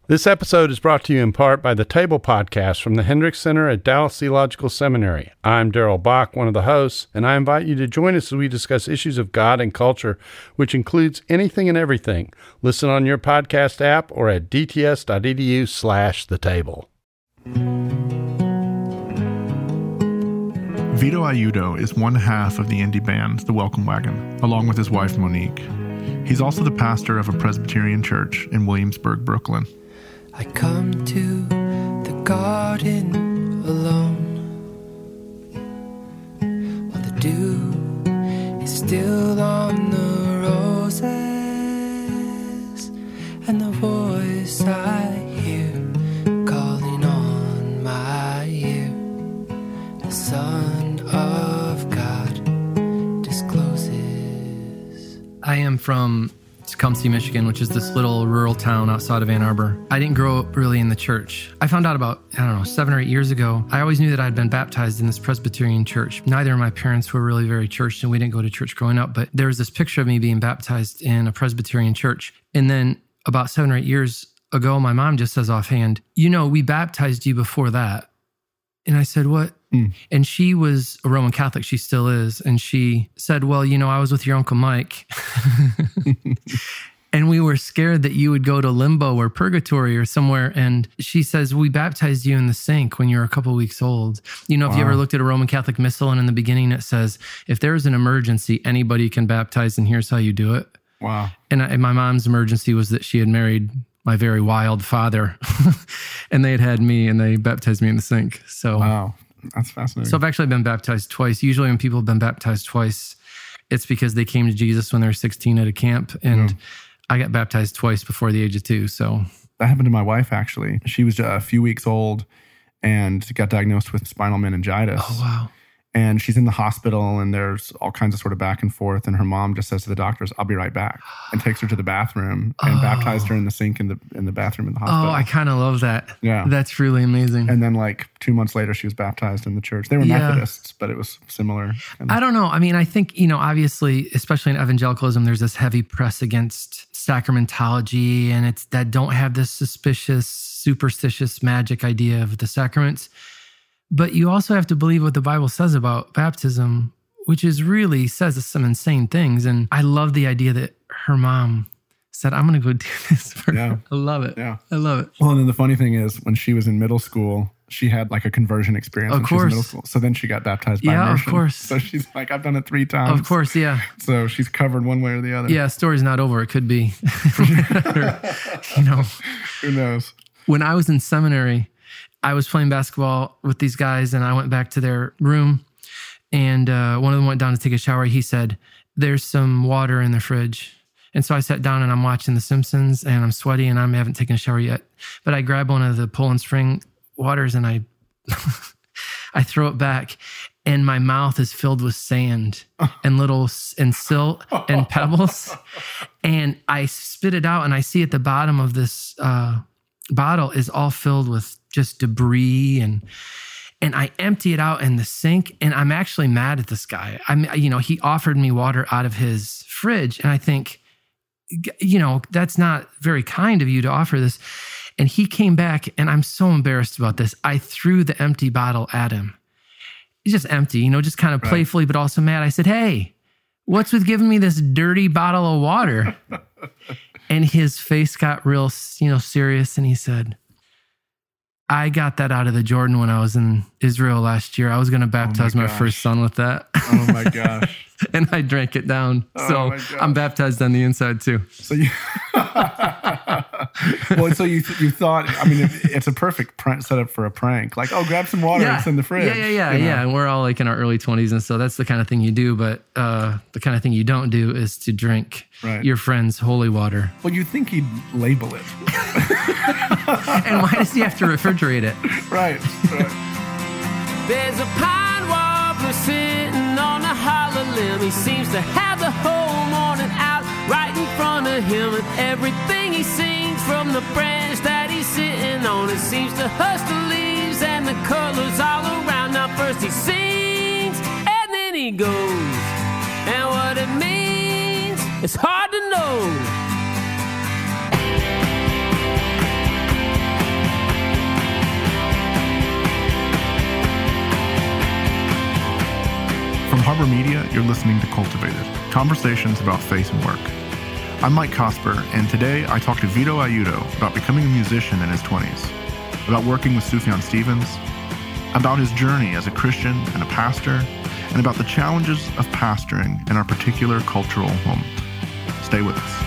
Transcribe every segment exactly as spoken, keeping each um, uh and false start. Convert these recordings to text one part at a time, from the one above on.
This episode is brought to you in part by the Table Podcast from the Hendricks Center at Dallas Theological Seminary. I'm Daryl Bach, one of the hosts, and I invite you to join us as we discuss issues of God and culture, which includes anything and everything. Listen on your podcast app or at dts.edu slash the table. Vito Ayudo is one half of the indie band, The Welcome Wagon, along with his wife, Monique. He's also the pastor of a Presbyterian church in Williamsburg, Brooklyn. I come to the garden alone, while the dew is still on the roses, and the voice I hear calling on my ear, the Son of God discloses. I am from Tecumseh, Michigan, which is this little rural town outside of Ann Arbor. I didn't grow up really in the church. I found out about, I don't know, seven or eight years ago. I always knew that I'd been baptized in this Presbyterian church. Neither of my parents were really very church, and we didn't go to church growing up, but there was this picture of me being baptized in a Presbyterian church. And then about seven or eight years ago, my mom just says offhand, you know, we baptized you before that. And I said, what? Mm. And she was a Roman Catholic. She still is. And she said, well, you know, I was with your Uncle Mike. And we were scared that you would go to limbo or purgatory or somewhere. And she says, we baptized you in the sink when you were a couple weeks old. You know, if wow. you ever looked at a Roman Catholic missal and in the beginning it says, if there's an emergency, anybody can baptize and here's how you do it. Wow. And, I, and my mom's emergency was that she had married my very wild father and they had had me and they baptized me in the sink. So wow, that's fascinating. So I've actually been baptized twice. Usually when people have been baptized twice, it's because they came to Jesus when they were sixteen at a camp. And mm. I got baptized twice before the age of two. So that happened to my wife, actually. She was a few weeks old and got diagnosed with spinal meningitis. Oh, wow. And she's in the hospital and there's all kinds of sort of back and forth. And her mom just says to the doctors, I'll be right back. And takes her to the bathroom and oh. baptized her in the sink in the in the bathroom in the hospital. Oh, I kind of love that. Yeah. That's really amazing. And then like two months later, she was baptized in the church. They were yeah. Methodists, but it was similar. And I don't know. I mean, I think, you know, obviously, especially in evangelicalism, there's this heavy press against sacramentology and it's that don't have this suspicious, superstitious magic idea of the sacraments. But you also have to believe what the Bible says about baptism, which is really says some insane things. And I love the idea that her mom said, I'm going to go do this for yeah. her. I love it. Yeah. I love it. Well, and then the funny thing is when she was in middle school, she had like a conversion experience of when course. she was in middle school. So then she got baptized by yeah, immersion. Of course. So she's like, I've done it three times. Of course, yeah. So she's covered one way or the other. Yeah, story's not over. It could be. You know. Who knows? When I was in seminary, I was playing basketball with these guys and I went back to their room and uh, one of them went down to take a shower. He said, there's some water in the fridge. And so I sat down and I'm watching The Simpsons and I'm sweaty and I haven't taken a shower yet. But I grab one of the Poland Spring waters and I I throw it back and my mouth is filled with sand and little and silt and pebbles. And I spit it out and I see at the bottom of this uh, bottle is all filled with just debris and and I empty it out in the sink and I'm actually mad at this guy. I'm, you know, he offered me water out of his fridge and I think, you know, that's not very kind of you to offer this. And he came back and I'm so embarrassed about this. I threw the empty bottle at him. It's just empty, you know, just kind of right. playfully, but also mad. I said, hey, what's with giving me this dirty bottle of water? And his face got real, you know, serious. And he said, I got that out of the Jordan when I was in Israel last year. I was going to baptize oh my, my first son with that. Oh my gosh. And I drank it down. Oh so I'm baptized on the inside too. So you, well, so you you thought, I mean, it, it's a perfect prank, setup for a prank. Like, oh, grab some water, yeah. it's in the fridge. Yeah, yeah, yeah, you know? yeah. And we're all like in our early twenties. And so that's the kind of thing you do. But uh, the kind of thing you don't do is to drink right. your friend's holy water. Well, you'd think he'd label it. And why does he have to refrigerate it? Right. right. There's a pine warbler sitting on a hollow limb. He seems to have the whole morning out right in front of him. And everything he sings from the branch that he's sitting on, it seems to hush the leaves and the colors all around. Now first he sings and then he goes, and what it means, it's hard to know. Harbor Media, you're listening to Cultivated, conversations about faith and work. I'm Mike Cosper, and today I talk to Vito Aiuto about becoming a musician in his twenties, about working with Sufjan Stevens, about his journey as a Christian and a pastor, and about the challenges of pastoring in our particular cultural moment. Stay with us.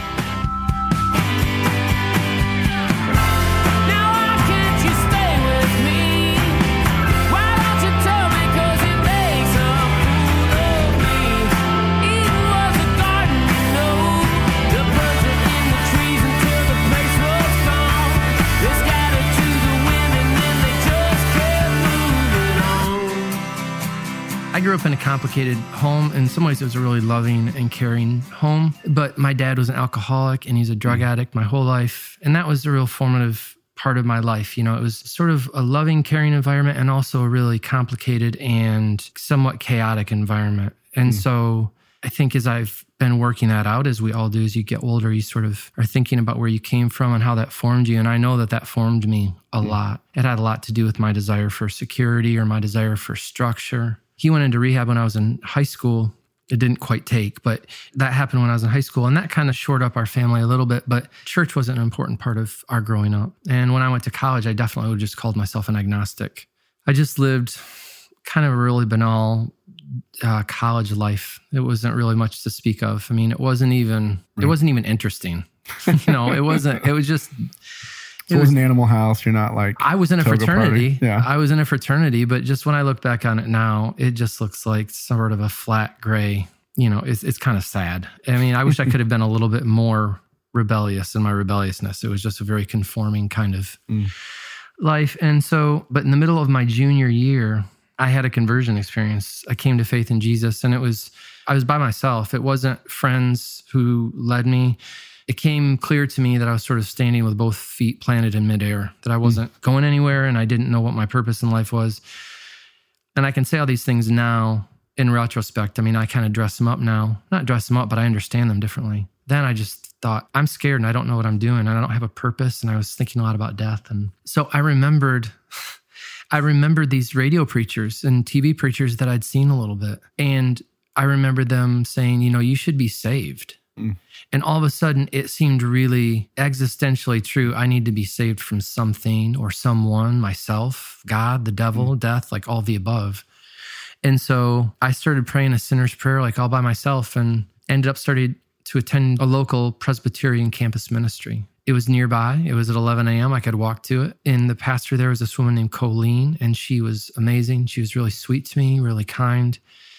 I grew up in a complicated home. In some ways, it was a really loving and caring home. But my dad was an alcoholic and he's a drug addict my whole life. And that was a real formative part of my life. You know, it was sort of a loving, caring environment and also a really complicated and somewhat chaotic environment. And mm. so I think as I've been working that out, as we all do, as you get older, you sort of are thinking about where you came from and how that formed you. And I know that that formed me a mm. lot. It had a lot to do with my desire for security or my desire for structure. He went into rehab when I was in high school. It didn't quite take, but that happened when I was in high school. And that kind of shored up our family a little bit, but church wasn't an important part of our growing up. And when I went to college, I definitely would just called myself an agnostic. I just lived kind of a really banal uh, college life. It wasn't really much to speak of. I mean, it wasn't even, it wasn't even interesting. you know, it wasn't, it was just... So it was an Animal House. You're not like I was in a fraternity. Party. Yeah, I was in a fraternity, but just when I look back on it now, it just looks like sort of a flat gray. You know, it's it's kind of sad. I mean, I wish I could have been a little bit more rebellious in my rebelliousness. It was just a very conforming kind of mm. life. And so, but in the middle of my junior year, I had a conversion experience. I came to faith in Jesus, and it was I was by myself. It wasn't friends who led me. It came clear to me that I was sort of standing with both feet planted in midair, that I wasn't mm. going anywhere and I didn't know what my purpose in life was. And I can say all these things now in retrospect. I mean, I kind of dress them up now. Not dress them up, but I understand them differently. Then I just thought, I'm scared and I don't know what I'm doing and I don't have a purpose. And I was thinking a lot about death. And so I remembered, I remembered these radio preachers and T V preachers that I'd seen a little bit. And I remembered them saying, you know, you should be saved. And all of a sudden, it seemed really existentially true. I need to be saved from something or someone, myself, God, the devil, mm. death, like all the above. And so I started praying a sinner's prayer, like all by myself, and ended up starting to attend a local Presbyterian campus ministry. It was nearby. It was at eleven a.m. I could walk to it. And the pastor there was this woman named Colleen, and she was amazing. She was really sweet to me, really kind.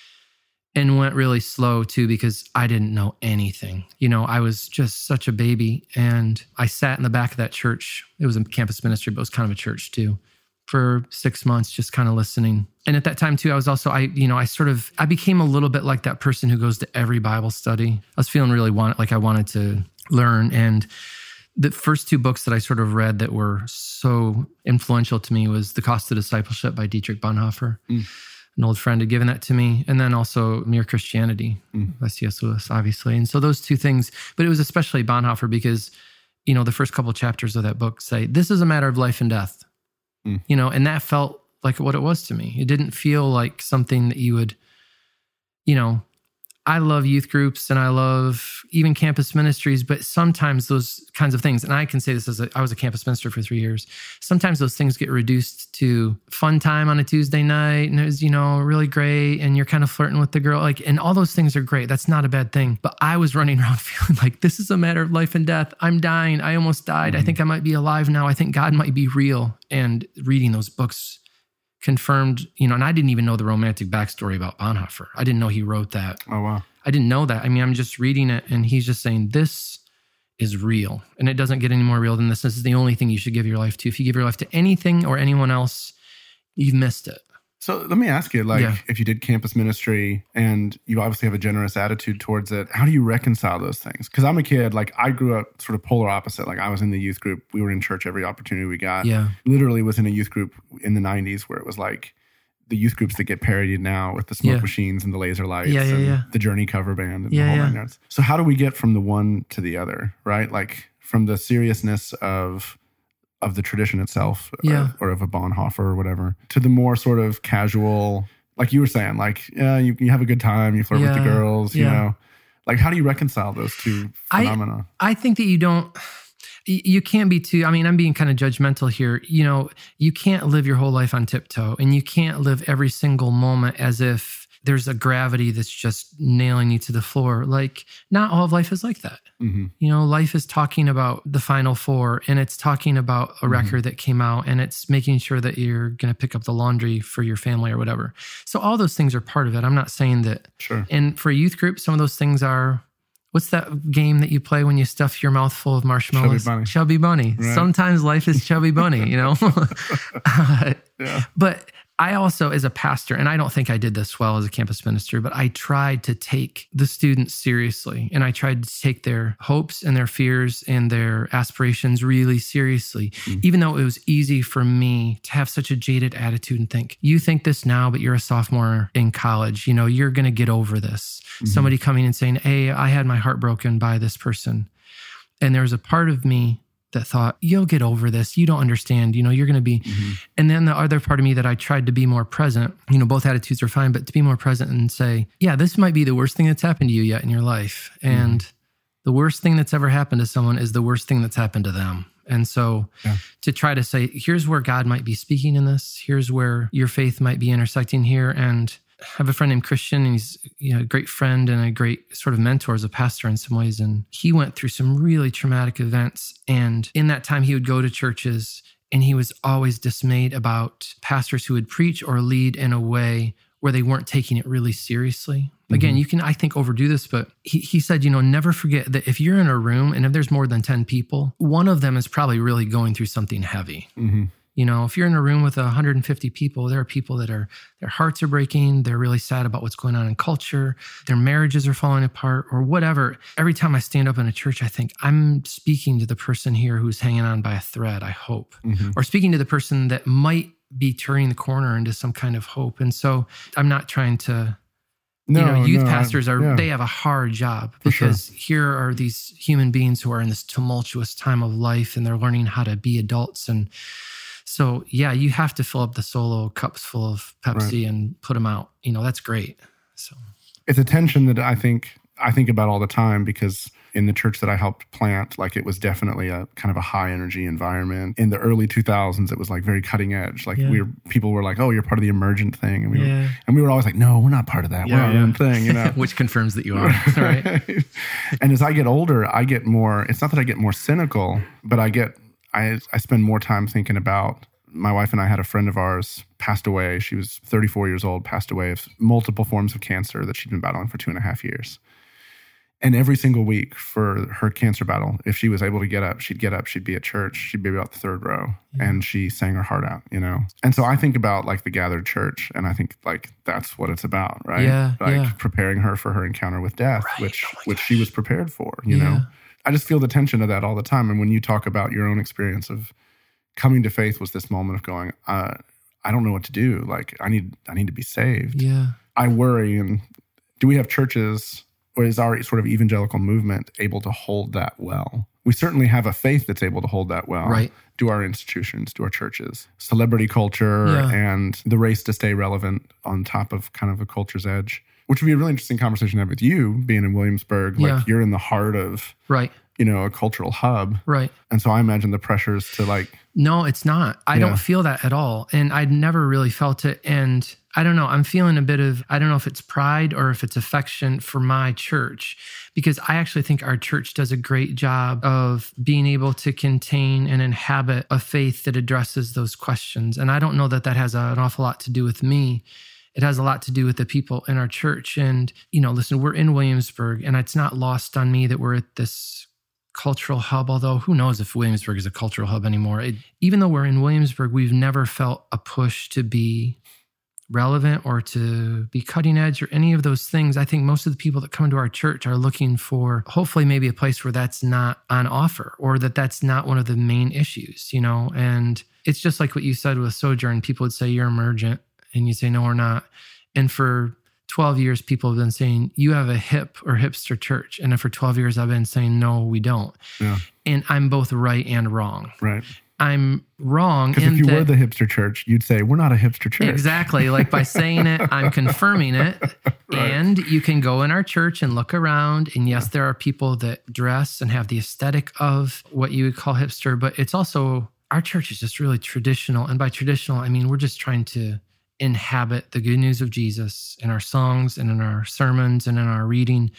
And went really slow too, because I didn't know anything. You know, I was just such a baby. And I sat in the back of that church. It was a campus ministry, but it was kind of a church too, for six months, just kind of listening. And at that time too, I was also, I, you know, I sort of, I became a little bit like that person who goes to every Bible study. I was feeling really want, like I wanted to learn. And the first two books that I sort of read that were so influential to me was The Cost of Discipleship by Dietrich Bonhoeffer. Mm. An old friend had given that to me. And then also Mere Christianity mm. by C S Lewis, obviously. And so those two things, but it was especially Bonhoeffer because, you know, the first couple of chapters of that book say, this is a matter of life and death. Mm. You know, and that felt like what it was to me. It didn't feel like something that you would, you know, I love youth groups and I love even campus ministries, but sometimes those kinds of things, and I can say this as a, I was a campus minister for three years, sometimes those things get reduced to fun time on a Tuesday night and it was, you know, really great and you're kind of flirting with the girl, like, and all those things are great. That's not a bad thing. But I was running around feeling like this is a matter of life and death. I'm dying. I almost died. Mm-hmm. I think I might be alive now. I think God might be real. And reading those books confirmed, you know, and I didn't even know the romantic backstory about Bonhoeffer. I didn't know he wrote that. Oh, wow. I didn't know that. I mean, I'm just reading it and he's just saying, this is real. And it doesn't get any more real than this. This is the only thing you should give your life to. If you give your life to anything or anyone else, you've missed it. So let me ask you, like, yeah. if you did campus ministry and you obviously have a generous attitude towards it, how do you reconcile those things? Because I'm a kid, like, I grew up sort of polar opposite. Like, I was in the youth group. We were in church every opportunity we got. Yeah. Literally was in a youth group in the nineties where it was like the youth groups that get parodied now with the smoke yeah. machines and the laser lights yeah, yeah, and yeah. the Journey cover band and yeah, the whole yeah. nine yards. So how do we get from the one to the other, right? Like, from the seriousness of of the tradition itself yeah. or, or of a Bonhoeffer or whatever, to the more sort of casual, like you were saying, like, yeah, you, you have a good time, you flirt yeah, with the girls, you yeah. know, like, how do you reconcile those two phenomena? I, I think that you don't, you can't be too, I mean, I'm being kind of judgmental here. You know, you can't live your whole life on tiptoe, and you can't live every single moment as if there's a gravity that's just nailing you to the floor. Like, not all of life is like that. Mm-hmm. You know, life is talking about the Final Four, and it's talking about a record mm-hmm. that came out, and it's making sure that you're going to pick up the laundry for your family or whatever. So all those things are part of it. I'm not saying that. Sure. And for a youth group, some of those things are, what's that game that you play when you stuff your mouth full of marshmallows? Chubby Bunny. Chubby Bunny. Right. Sometimes life is Chubby Bunny, you know? uh, yeah. But I also, as a pastor, and I don't think I did this well as a campus minister, but I tried to take the students seriously, and I tried to take their hopes and their fears and their aspirations really seriously, mm. even though it was easy for me to have such a jaded attitude and think, you think this now, but you're a sophomore in college, you know, you're going to get over this. Mm-hmm. Somebody coming and saying, hey, I had my heart broken by this person. And there was a part of me that thought, you'll get over this. You don't understand. You know, you're going to be. Mm-hmm. And then the other part of me that I tried to be more present, you know, both attitudes are fine, but to be more present and say, yeah, this might be the worst thing that's happened to you yet in your life. And mm-hmm. the worst thing that's ever happened to someone is the worst thing that's happened to them. And so yeah. to try to say, here's where God might be speaking in this. Here's where your faith might be intersecting here. And I have a friend named Christian, and he's, you know, a great friend and a great sort of mentor as a pastor in some ways. And he went through some really traumatic events. And in that time, he would go to churches, and he was always dismayed about pastors who would preach or lead in a way where they weren't taking it really seriously. Again, mm-hmm. you can, I think, overdo this, but he, he said, you know, never forget that if you're in a room and if there's more than ten people, one of them is probably really going through something heavy. Mm-hmm. You know, if you're in a room with one hundred fifty people, there are people that are, their hearts are breaking. They're really sad about what's going on in culture. Their marriages are falling apart or whatever. Every time I stand up in a church, I think I'm speaking to the person here who's hanging on by a thread, I hope, mm-hmm. or speaking to the person that might be turning the corner into some kind of hope. And so I'm not trying to, no, you know, youth no, pastors are, yeah. they have a hard job because sure. here are these human beings who are in this tumultuous time of life, and they're learning how to be adults. And so, yeah, you have to fill up the solo cups full of Pepsi right. and put them out. You know, that's great. So it's a tension that I think I think about all the time, because in the church that I helped plant, like, it was definitely a kind of a high energy environment. In the early two thousands, it was like very cutting edge. Like yeah. we were, people were like, "Oh, you're part of the emergent thing," and we yeah. were, and we were always like, "No, we're not part of that. Yeah, we're our yeah. own thing," you know. Which confirms that you are, right? And as I get older, I get more. It's not that I get more cynical, but I get. I, I spend more time thinking about, my wife and I had a friend of ours passed away. She was thirty-four years old, passed away of multiple forms of cancer that she'd been battling for two and a half years. And every single week for her cancer battle, if she was able to get up, she'd get up, she'd be at church, she'd be about the third row, yeah. and she sang her heart out, you know? And so I think about, like, the gathered church, and I think, like, that's what it's about, right? Yeah, like yeah. preparing her for her encounter with death, right. which oh which she was prepared for, you yeah. know? I just feel the tension of that all the time. And when you talk about your own experience of coming to faith was this moment of going, uh, I don't know what to do. Like, I need, I need to be saved. Yeah. I worry. And do we have churches, or is our sort of evangelical movement able to hold that well? We certainly have a faith that's able to hold that well. Right. Do our institutions, do our churches. Celebrity culture yeah. and the race to stay relevant on top of kind of a culture's edge, which would be a really interesting conversation to have with you, being in Williamsburg. Like, yeah. you're in the heart of, right. you know, a cultural hub. Right. And so I imagine the pressures to, like... No, it's not. I yeah. don't feel that at all. And I'd never really felt it. And I don't know, I'm feeling a bit of, I don't know if it's pride or if it's affection for my church, because I actually think our church does a great job of being able to contain and inhabit a faith that addresses those questions. And I don't know that that has an awful lot to do with me. It has a lot to do with the people in our church. And, you know, listen, we're in Williamsburg, and it's not lost on me that we're at this cultural hub, although who knows if Williamsburg is a cultural hub anymore. It, even though we're in Williamsburg, we've never felt a push to be relevant or to be cutting edge or any of those things. I think most of the people that come into our church are looking for hopefully maybe a place where that's not on offer, or that that's not one of the main issues, you know? And it's just like what you said with Sojourn. People would say, you're emergent. And you say, no, we're not. And for twelve years, people have been saying, you have a hip or hipster church. And then for twelve years, I've been saying, no, we don't. Yeah. And I'm both right and wrong. Right. I'm wrong. Because in if you that, were the hipster church, you'd say, we're not a hipster church. Exactly. Like by saying it, I'm confirming it. Right. And you can go in our church and look around. And yes, yeah. there are people that dress and have the aesthetic of what you would call hipster, but it's also, our church is just really traditional. And by traditional, I mean, we're just trying to inhabit the good news of Jesus in our songs and in our sermons and in our reading.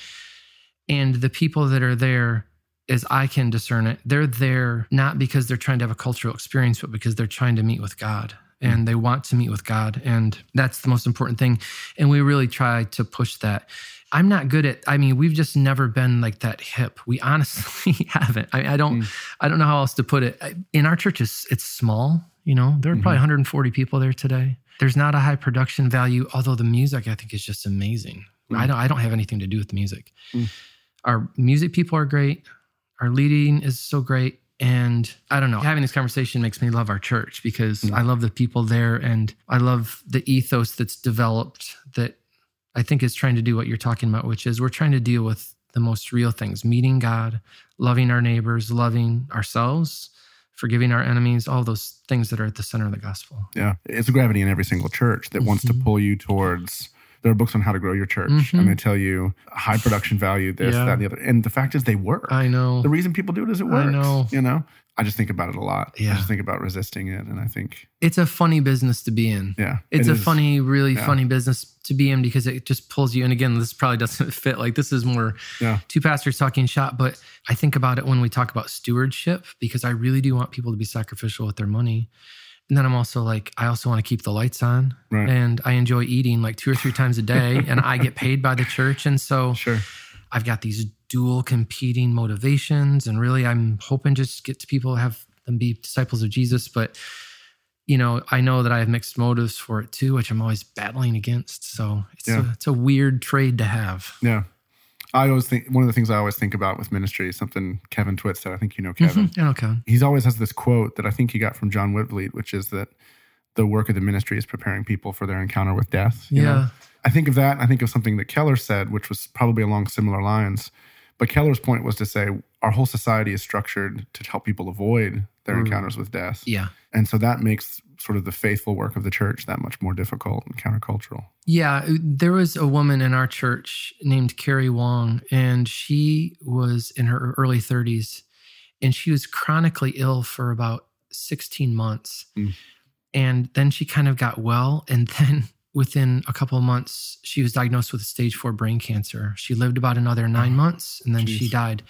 And the people that are there, as I can discern it, they're there not because they're trying to have a cultural experience, but because they're trying to meet with God and they want to meet with God. And that's the most important thing. And we really try to push that. I'm not good at, I mean, we've just never been like that hip. We honestly haven't. I, I don't, mm. I don't know how else to put it. In our church, it's, it's small, you know, there are mm-hmm. probably one hundred forty people there today. There's not a high production value, although the music I think is just amazing. Mm. I don't, I don't have anything to do with the music. Mm. Our music people are great. Our leading is so great. And I don't know, having this conversation makes me love our church because mm. I love the people there and I love the ethos that's developed that I think is trying to do what you're talking about, which is we're trying to deal with the most real things, meeting God, loving our neighbors, loving ourselves, forgiving our enemies, all those things that are at the center of the gospel. Yeah, it's a gravity in every single church that mm-hmm. wants to pull you towards... There are books on how to grow your church, mm-hmm. and they tell you high production value, this, yeah. that, and the other. And the fact is they work. I know. The reason people do it is it works. I know. You know? I just think about it a lot. Yeah. I just think about resisting it, and I think... It's a funny business to be in. Yeah. It's it a is. funny, really yeah. funny business to be in because it just pulls you. And again, this probably doesn't fit. Like this is more yeah. two pastors talking shop, but I think about it when we talk about stewardship because I really do want people to be sacrificial with their money. And then I'm also like, I also want to keep the lights on right. and I enjoy eating like two or three times a day and I get paid by the church. And so sure. I've got these dual competing motivations and really I'm hoping just to get to people, have them be disciples of Jesus. But, you know, I know that I have mixed motives for it too, which I'm always battling against. So it's, yeah. a, it's a weird trade to have. Yeah. I always think, one of the things I always think about with ministry is something Kevin Twitt said. I think you know Kevin. Mm-hmm. I know Kevin. He always has this quote that I think he got from John Whitfleet, which is that the work of the ministry is preparing people for their encounter with death. You yeah. know? I think of that. I think of something that Keller said, which was probably along similar lines. But Keller's point was to say our whole society is structured to help people avoid their mm. encounters with death. Yeah. And so that makes sort of the faithful work of the church that much more difficult and countercultural. Yeah. There was a woman in our church named Carrie Wong, and she was in her early thirties, and she was chronically ill for about sixteen months. Mm. And then she kind of got well, and then within a couple of months, she was diagnosed with stage four brain cancer. She lived about another nine oh, months, and then geez. she died.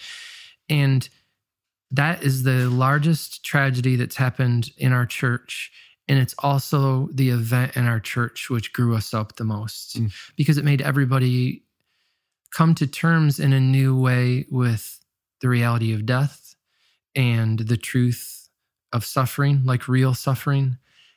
And that is the largest tragedy that's happened in our church. And it's also the event in our church which grew us up the most mm. because it made everybody come to terms in a new way with the reality of death and the truth of suffering, like real suffering.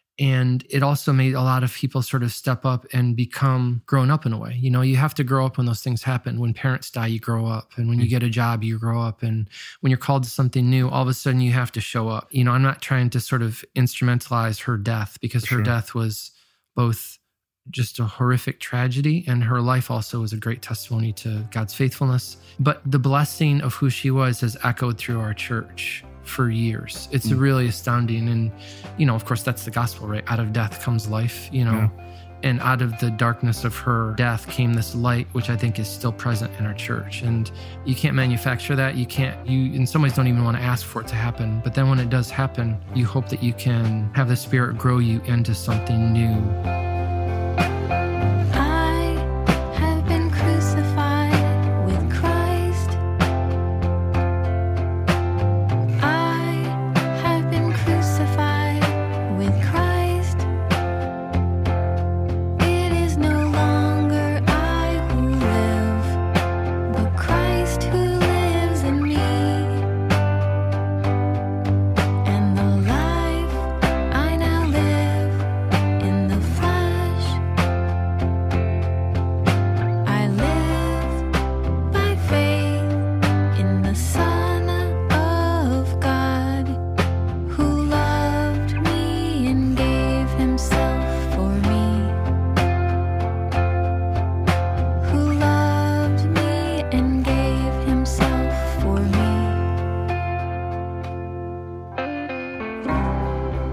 And it also made a lot of people sort of step up and become grown up in a way. You know, you have to grow up when those things happen. When parents die, you grow up. And when you get a job, you grow up. And when you're called to something new, all of a sudden you have to show up. You know, I'm not trying to sort of instrumentalize her death because her sure. death was both just a horrific tragedy and her life also was a great testimony to God's faithfulness. But the blessing of who she was has echoed through our church for years. It's mm. really astounding. And, you know, of course, that's the gospel, right? Out of death comes life, you know, yeah. and out of the darkness of her death came this light, which I think is still present in our church. And you can't manufacture that. You can't, you in some ways don't even want to ask for it to happen. But then when it does happen, you hope that you can have the Spirit grow you into something new. And the life I now live in the flesh.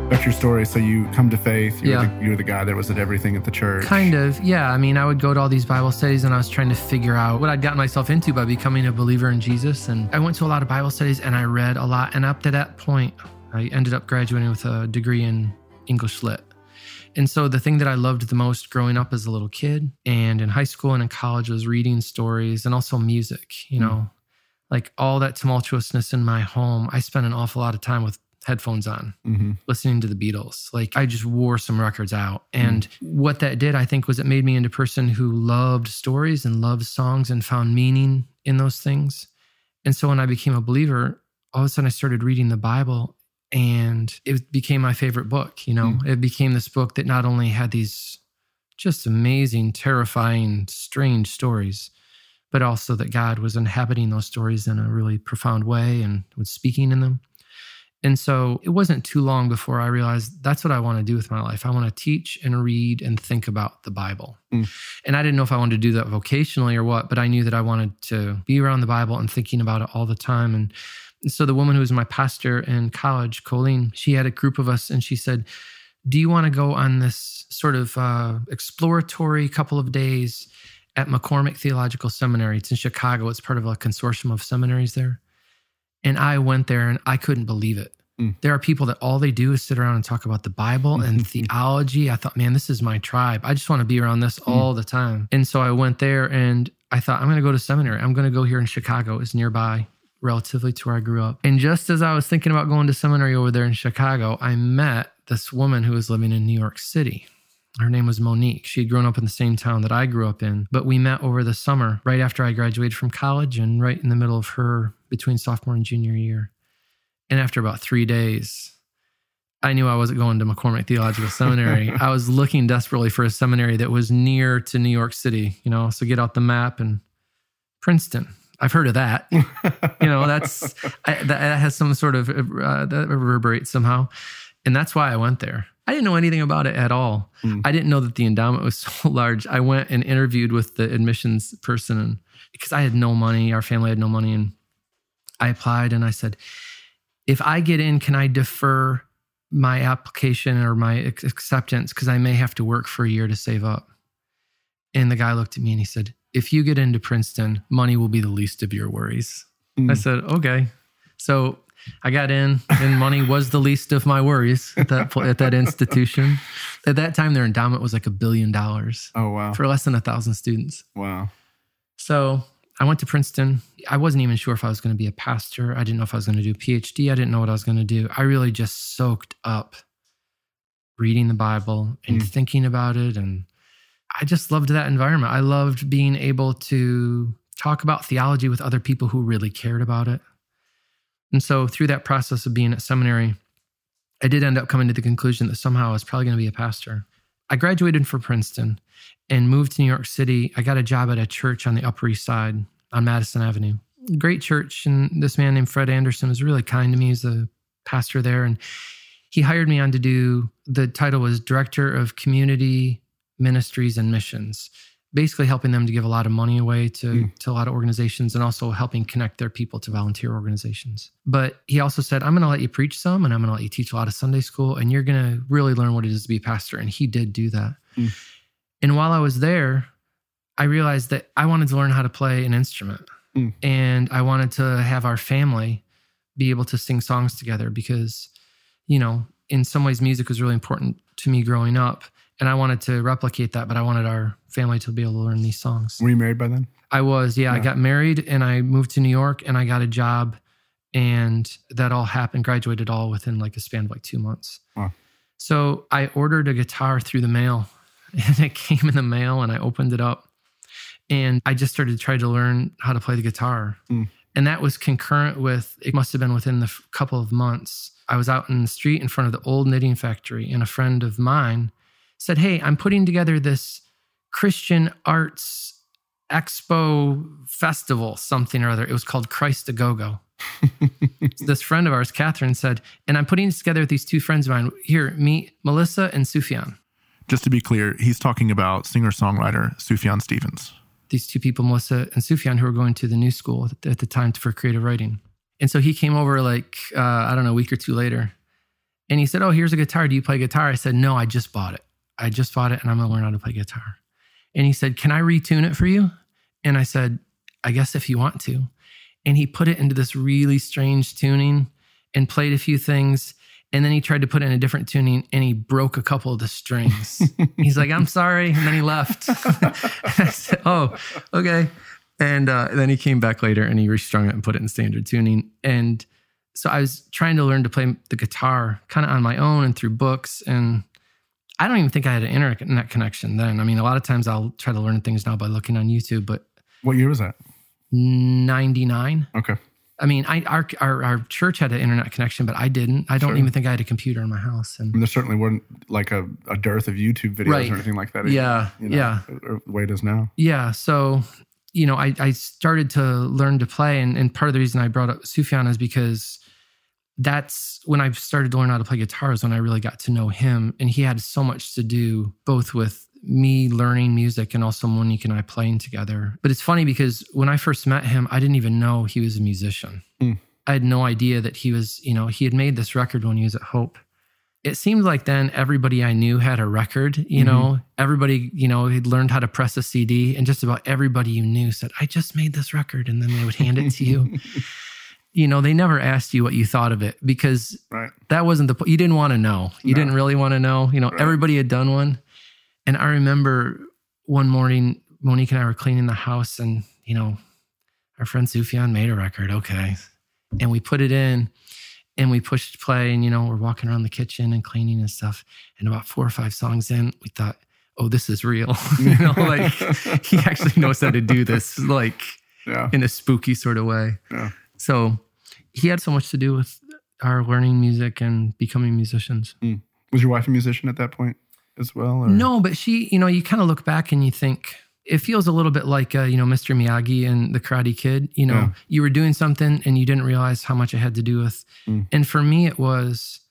That's your story. So you come to faith. You, Yeah. were the, you were the guy that was at everything at the church. Kind of, yeah. I mean, I would go to all these Bible studies and I was trying to figure out what I'd gotten myself into by becoming a believer in Jesus. And I went to a lot of Bible studies and I read a lot. And up to that point, I ended up graduating with a degree in English Lit. And so the thing that I loved the most growing up as a little kid and in high school and in college was reading stories and also music, you know, mm. like all that tumultuousness in my home. I spent an awful lot of time with headphones on, mm-hmm. listening to the Beatles. Like I just wore some records out. And mm. what that did, I think, was it made me into a person who loved stories and loved songs and found meaning in those things. And so when I became a believer, all of a sudden I started reading the Bible and it became my favorite book. You know, mm. it became this book that not only had these just amazing, terrifying, strange stories, but also that God was inhabiting those stories in a really profound way and was speaking in them. And so it wasn't too long before I realized that's what I want to do with my life. I want to teach and read and think about the Bible. Mm. And I didn't know if I wanted to do that vocationally or what, but I knew that I wanted to be around the Bible and thinking about it all the time. And, and so the woman who was my pastor in college, Colleen, she had a group of us and she said, do you want to go on this sort of uh, exploratory couple of days at McCormick Theological Seminary? It's in Chicago. It's part of a consortium of seminaries there. And I went there and I couldn't believe it. Mm. There are people that all they do is sit around and talk about the Bible and theology. I thought, man, this is my tribe. I just want to be around this mm. all the time. And so I went there and I thought, I'm going to go to seminary. I'm going to go here in Chicago. It's nearby, relatively to where I grew up. And just as I was thinking about going to seminary over there in Chicago, I met this woman who was living in New York City. Her name was Monique. She had grown up in the same town that I grew up in, but we met over the summer right after I graduated from college and right in the middle of her between sophomore and junior year. And after about three days, I knew I wasn't going to McCormick Theological Seminary. I was looking desperately for a seminary that was near to New York City, you know, so get out the map and Princeton. I've heard of that. You know, that's, I, that has some sort of, uh, that reverberates somehow. And that's why I went there. I didn't know anything about it at all. Mm. I didn't know that the endowment was so large. I went and interviewed with the admissions person and because I had no money, our family had no money. And I applied and I said, if I get in, can I defer my application or my acceptance? Because I may have to work for a year to save up. And the guy looked at me and he said, if you get into Princeton, money will be the least of your worries. Mm. I said, okay. So I got in and money was the least of my worries at that at that institution. At that time, their endowment was like a billion dollars. Oh, wow. For less than a thousand students. Wow. So I went to Princeton. I wasn't even sure if I was going to be a pastor. I didn't know if I was going to do a P H D. I didn't know what I was going to do. I really just soaked up reading the Bible and mm. thinking about it. And I just loved that environment. I loved being able to talk about theology with other people who really cared about it. And so through that process of being at seminary, I did end up coming to the conclusion that somehow I was probably going to be a pastor. I graduated from Princeton and moved to New York City. I got a job at a church on the Upper East Side on Madison Avenue. Great church. And this man named Fred Anderson was really kind to me. He's a pastor there. And he hired me on to do, the title was Director of Community Ministries and Missions, basically helping them to give a lot of money away to, mm. to a lot of organizations and also helping connect their people to volunteer organizations. But he also said, I'm going to let you preach some and I'm going to let you teach a lot of Sunday school and you're going to really learn what it is to be a pastor. And he did do that. Mm. And while I was there, I realized that I wanted to learn how to play an instrument. Mm. And I wanted to have our family be able to sing songs together because, you know, in some ways music was really important to me growing up. And I wanted to replicate that, but I wanted our family to be able to learn these songs. Were you married by then? I was, yeah. yeah. I got married and I moved to New York and I got a job and that all happened, graduated all within like a span of like two months. Wow. So I ordered a guitar through the mail and it came in the mail and I opened it up and I just started to try to learn how to play the guitar. Mm. And that was concurrent with, it must have been within the f- couple of months. I was out in the street in front of the old knitting factory and a friend of mine said, hey, I'm putting together this Christian arts expo festival, something or other. It was called Christ a Go-Go. This friend of ours, Catherine, said, and I'm putting this together with these two friends of mine. Here, meet Melissa and Sufjan. Just to be clear, he's talking about singer-songwriter Sufjan Stevens. These two people, Melissa and Sufjan, who were going to the New School at the time for creative writing. And so he came over like, uh, I don't know, a week or two later. And he said, oh, here's a guitar. Do you play guitar? I said, no, I just bought it. I just bought it and I'm going to learn how to play guitar. And he said, can I retune it for you? And I said, I guess if you want to. And he put it into this really strange tuning and played a few things. And then he tried to put it in a different tuning and he broke a couple of the strings. He's like, I'm sorry. And then he left. I said, oh, okay. And uh, then he came back later and he restrung it and put it in standard tuning. And so I was trying to learn to play the guitar kind of on my own and through books. And I don't even think I had an internet connection then. I mean, a lot of times I'll try to learn things now by looking on YouTube, but. What year was that? ninety-nine. Okay. I mean, I our, our our church had an internet connection, but I didn't. I don't Sure. even think I had a computer in my house. And I mean, there certainly wasn't like a, a dearth of YouTube videos Right. or anything like that. either, Yeah, you know, yeah. or the way it is now. yeah, so, you know, I, I started to learn to play. And, and part of the reason I brought up Sufjan is because that's when I started to learn how to play guitar is when I really got to know him. And he had so much to do both with me learning music and also Monique and I playing together. But it's funny because when I first met him, I didn't even know he was a musician. Mm. I had no idea that he was, you know, he had made this record when he was at Hope. It seemed like then everybody I knew had a record, you Mm-hmm. know, everybody, you know, had learned how to press a C D, and just about everybody you knew said, I just made this record. And then they would hand it to you. You know, they never asked you what you thought of it because Right. that wasn't the, po- you didn't want to know. You No. didn't really want to know, you know, Right. everybody had done one. And I remember one morning, Monique and I were cleaning the house and, you know, our friend Sufjan made a record. Okay. And we put it in and we pushed play and, you know, we're walking around the kitchen and cleaning and stuff. And about four or five songs in, we thought, oh, this is real. you know, like he actually knows how to do this, like Yeah. in a spooky sort of way. Yeah. So he had so much to do with our learning music and becoming musicians. Mm. Was your wife a musician at that point as well? Or? No, but she, you know, you kind of look back and you think it feels a little bit like, uh, you know, Mister Miyagi and the Karate Kid. You know, Yeah. you were doing something and you didn't realize how much it had to do with. Mm. And for me, it was,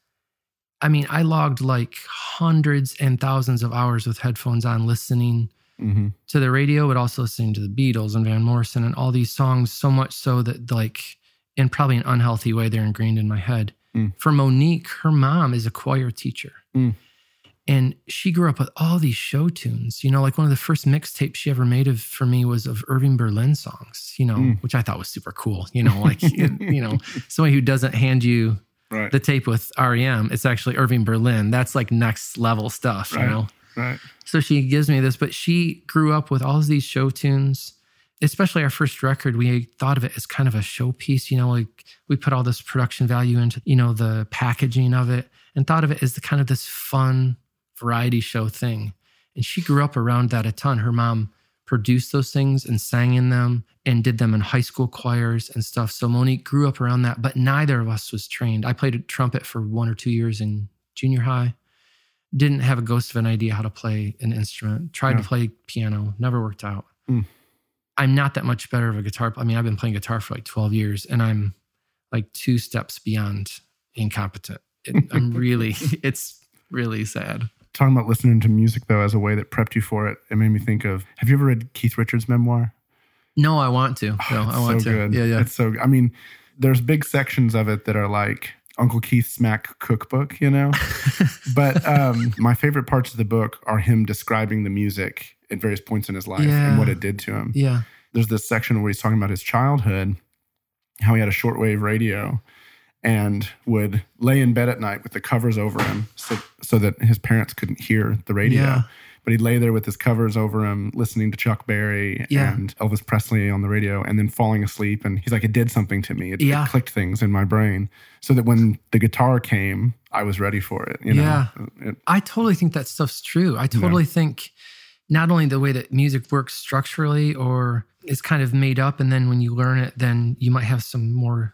I mean, I logged like hundreds and thousands of hours with headphones on listening Mm-hmm. to the radio, but also listening to the Beatles and Van Morrison and all these songs, so much so that like, in probably an unhealthy way, they're ingrained in my head. Mm. For Monique, her mom is a choir teacher. Mm. And she grew up with all these show tunes. You know, like one of the first mixtapes she ever made of for me was of Irving Berlin songs, you know, Mm. which I thought was super cool. You know, like, you know, somebody who doesn't hand you Right. the tape with R E M, it's actually Irving Berlin. That's like next level stuff, Right. you know? Right. So she gives me this, but she grew up with all of these show tunes, especially our first record. We thought of it as kind of a showpiece, you know, like we put all this production value into, you know, the packaging of it and thought of it as the kind of this fun variety show thing. And she grew up around that a ton. Her mom produced those things and sang in them and did them in high school choirs and stuff. So Monique grew up around that, but neither of us was trained. I played a trumpet for one or two years in junior high. Didn't have a ghost of an idea how to play an instrument. Tried Yeah. to play piano, never worked out. Mm. I'm not that much better of a guitar. I mean, I've been playing guitar for like twelve years and I'm like two steps beyond incompetent. It, I'm really, it's really sad. Talking about listening to music, though, as a way that prepped you for it, it made me think of, have you ever read Keith Richards' memoir? No, I want to. No, Oh, I want it's to. so good. Yeah, yeah. It's so, I mean, there's big sections of it that are like Uncle Keith's Mac cookbook, you know? But um, my favorite parts of the book are him describing the music at various points in his life Yeah. and what it did to him. Yeah. There's this section where he's talking about his childhood, how he had a shortwave radio and would lay in bed at night with the covers over him so, so that his parents couldn't hear the radio. Yeah. But he'd lay there with his covers over him, listening to Chuck Berry Yeah. and Elvis Presley on the radio, and then falling asleep. And he's like, it did something to me. It, Yeah. it clicked things in my brain so that when the guitar came, I was ready for it. You know? Yeah. It- I totally think that stuff's true. I totally think not only the way that music works structurally or is kind of made up, and then when you learn it, then you might have some more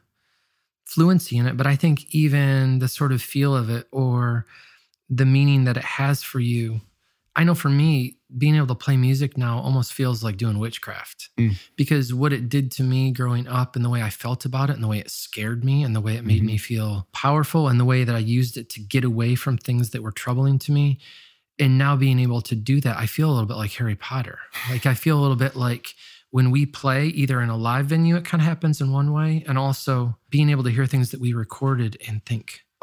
fluency in it. But I think even the sort of feel of it or the meaning that it has for you. I know for me, being able to play music now almost feels like doing witchcraft Mm. because what it did to me growing up and the way I felt about it and the way it scared me and the way it made Mhm. me feel powerful and the way that I used it to get away from things that were troubling to me. And now being able to do that, I feel a little bit like Harry Potter. Like I feel a little bit like when we play either in a live venue, it kind of happens in one way. And also being able to hear things that we recorded and think,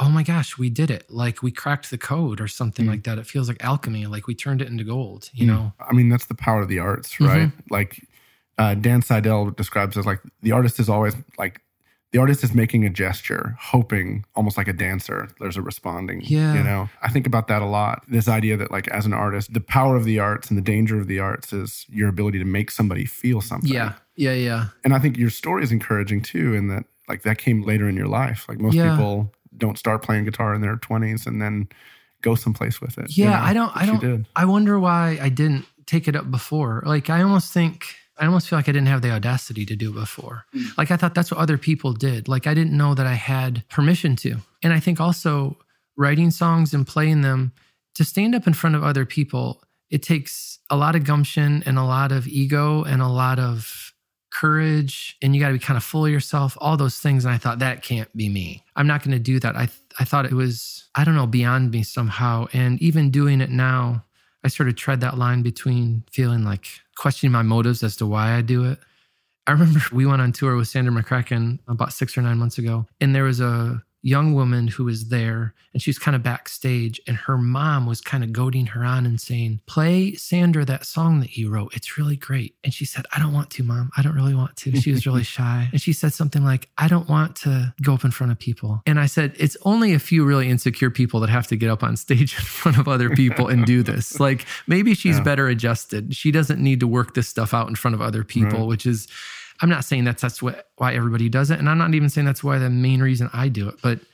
oh my gosh, we did it. Like we cracked the code or something Mm. like that. It feels like alchemy, like we turned it into gold, you Mm. know? I mean, that's the power of the arts, right? Mm-hmm. Like uh, Dan Seidel describes it as like the artist is always like, the artist is making a gesture, hoping almost like a dancer, there's a responding, Yeah. you know? I think about that a lot. This idea that like as an artist, the power of the arts and the danger of the arts is your ability to make somebody feel something. Yeah. Yeah. Yeah. And I think your story is encouraging too, in that like that came later in your life. Like most Yeah. people don't start playing guitar in their twenties and then go someplace with it. you Yeah. know? I don't, But I you don't, did. I wonder why I didn't take it up before. Like I almost think, I almost feel like I didn't have the audacity to do it before. Mm. Like I thought that's what other people did. Like I didn't know that I had permission to. And I think also writing songs and playing them, to stand up in front of other people, it takes a lot of gumption and a lot of ego and a lot of courage. And you got to be kind of full of yourself, all those things. And I thought that can't be me. I'm not going to do that. I, th- I thought it was, I don't know, beyond me somehow. And even doing it now, I sort of tread that line between feeling like questioning my motives as to why I do it. I remember we went on tour with Sandra McCracken about six or nine months ago, and there was a young woman who was there, and she was kind of backstage, and her mom was kind of goading her on and saying, play Sandra that song that you wrote. It's really great. And she said, I don't want to, Mom. I don't really want to. She was really shy. And she said something like, I don't want to go up in front of people. And I said, it's only a few really insecure people that have to get up on stage in front of other people and do this. Like maybe she's Yeah. better adjusted. She doesn't need to work this stuff out in front of other people, Right. which is, I'm not saying that's, that's what, why everybody does it. And I'm not even saying that's why the main reason I do it. But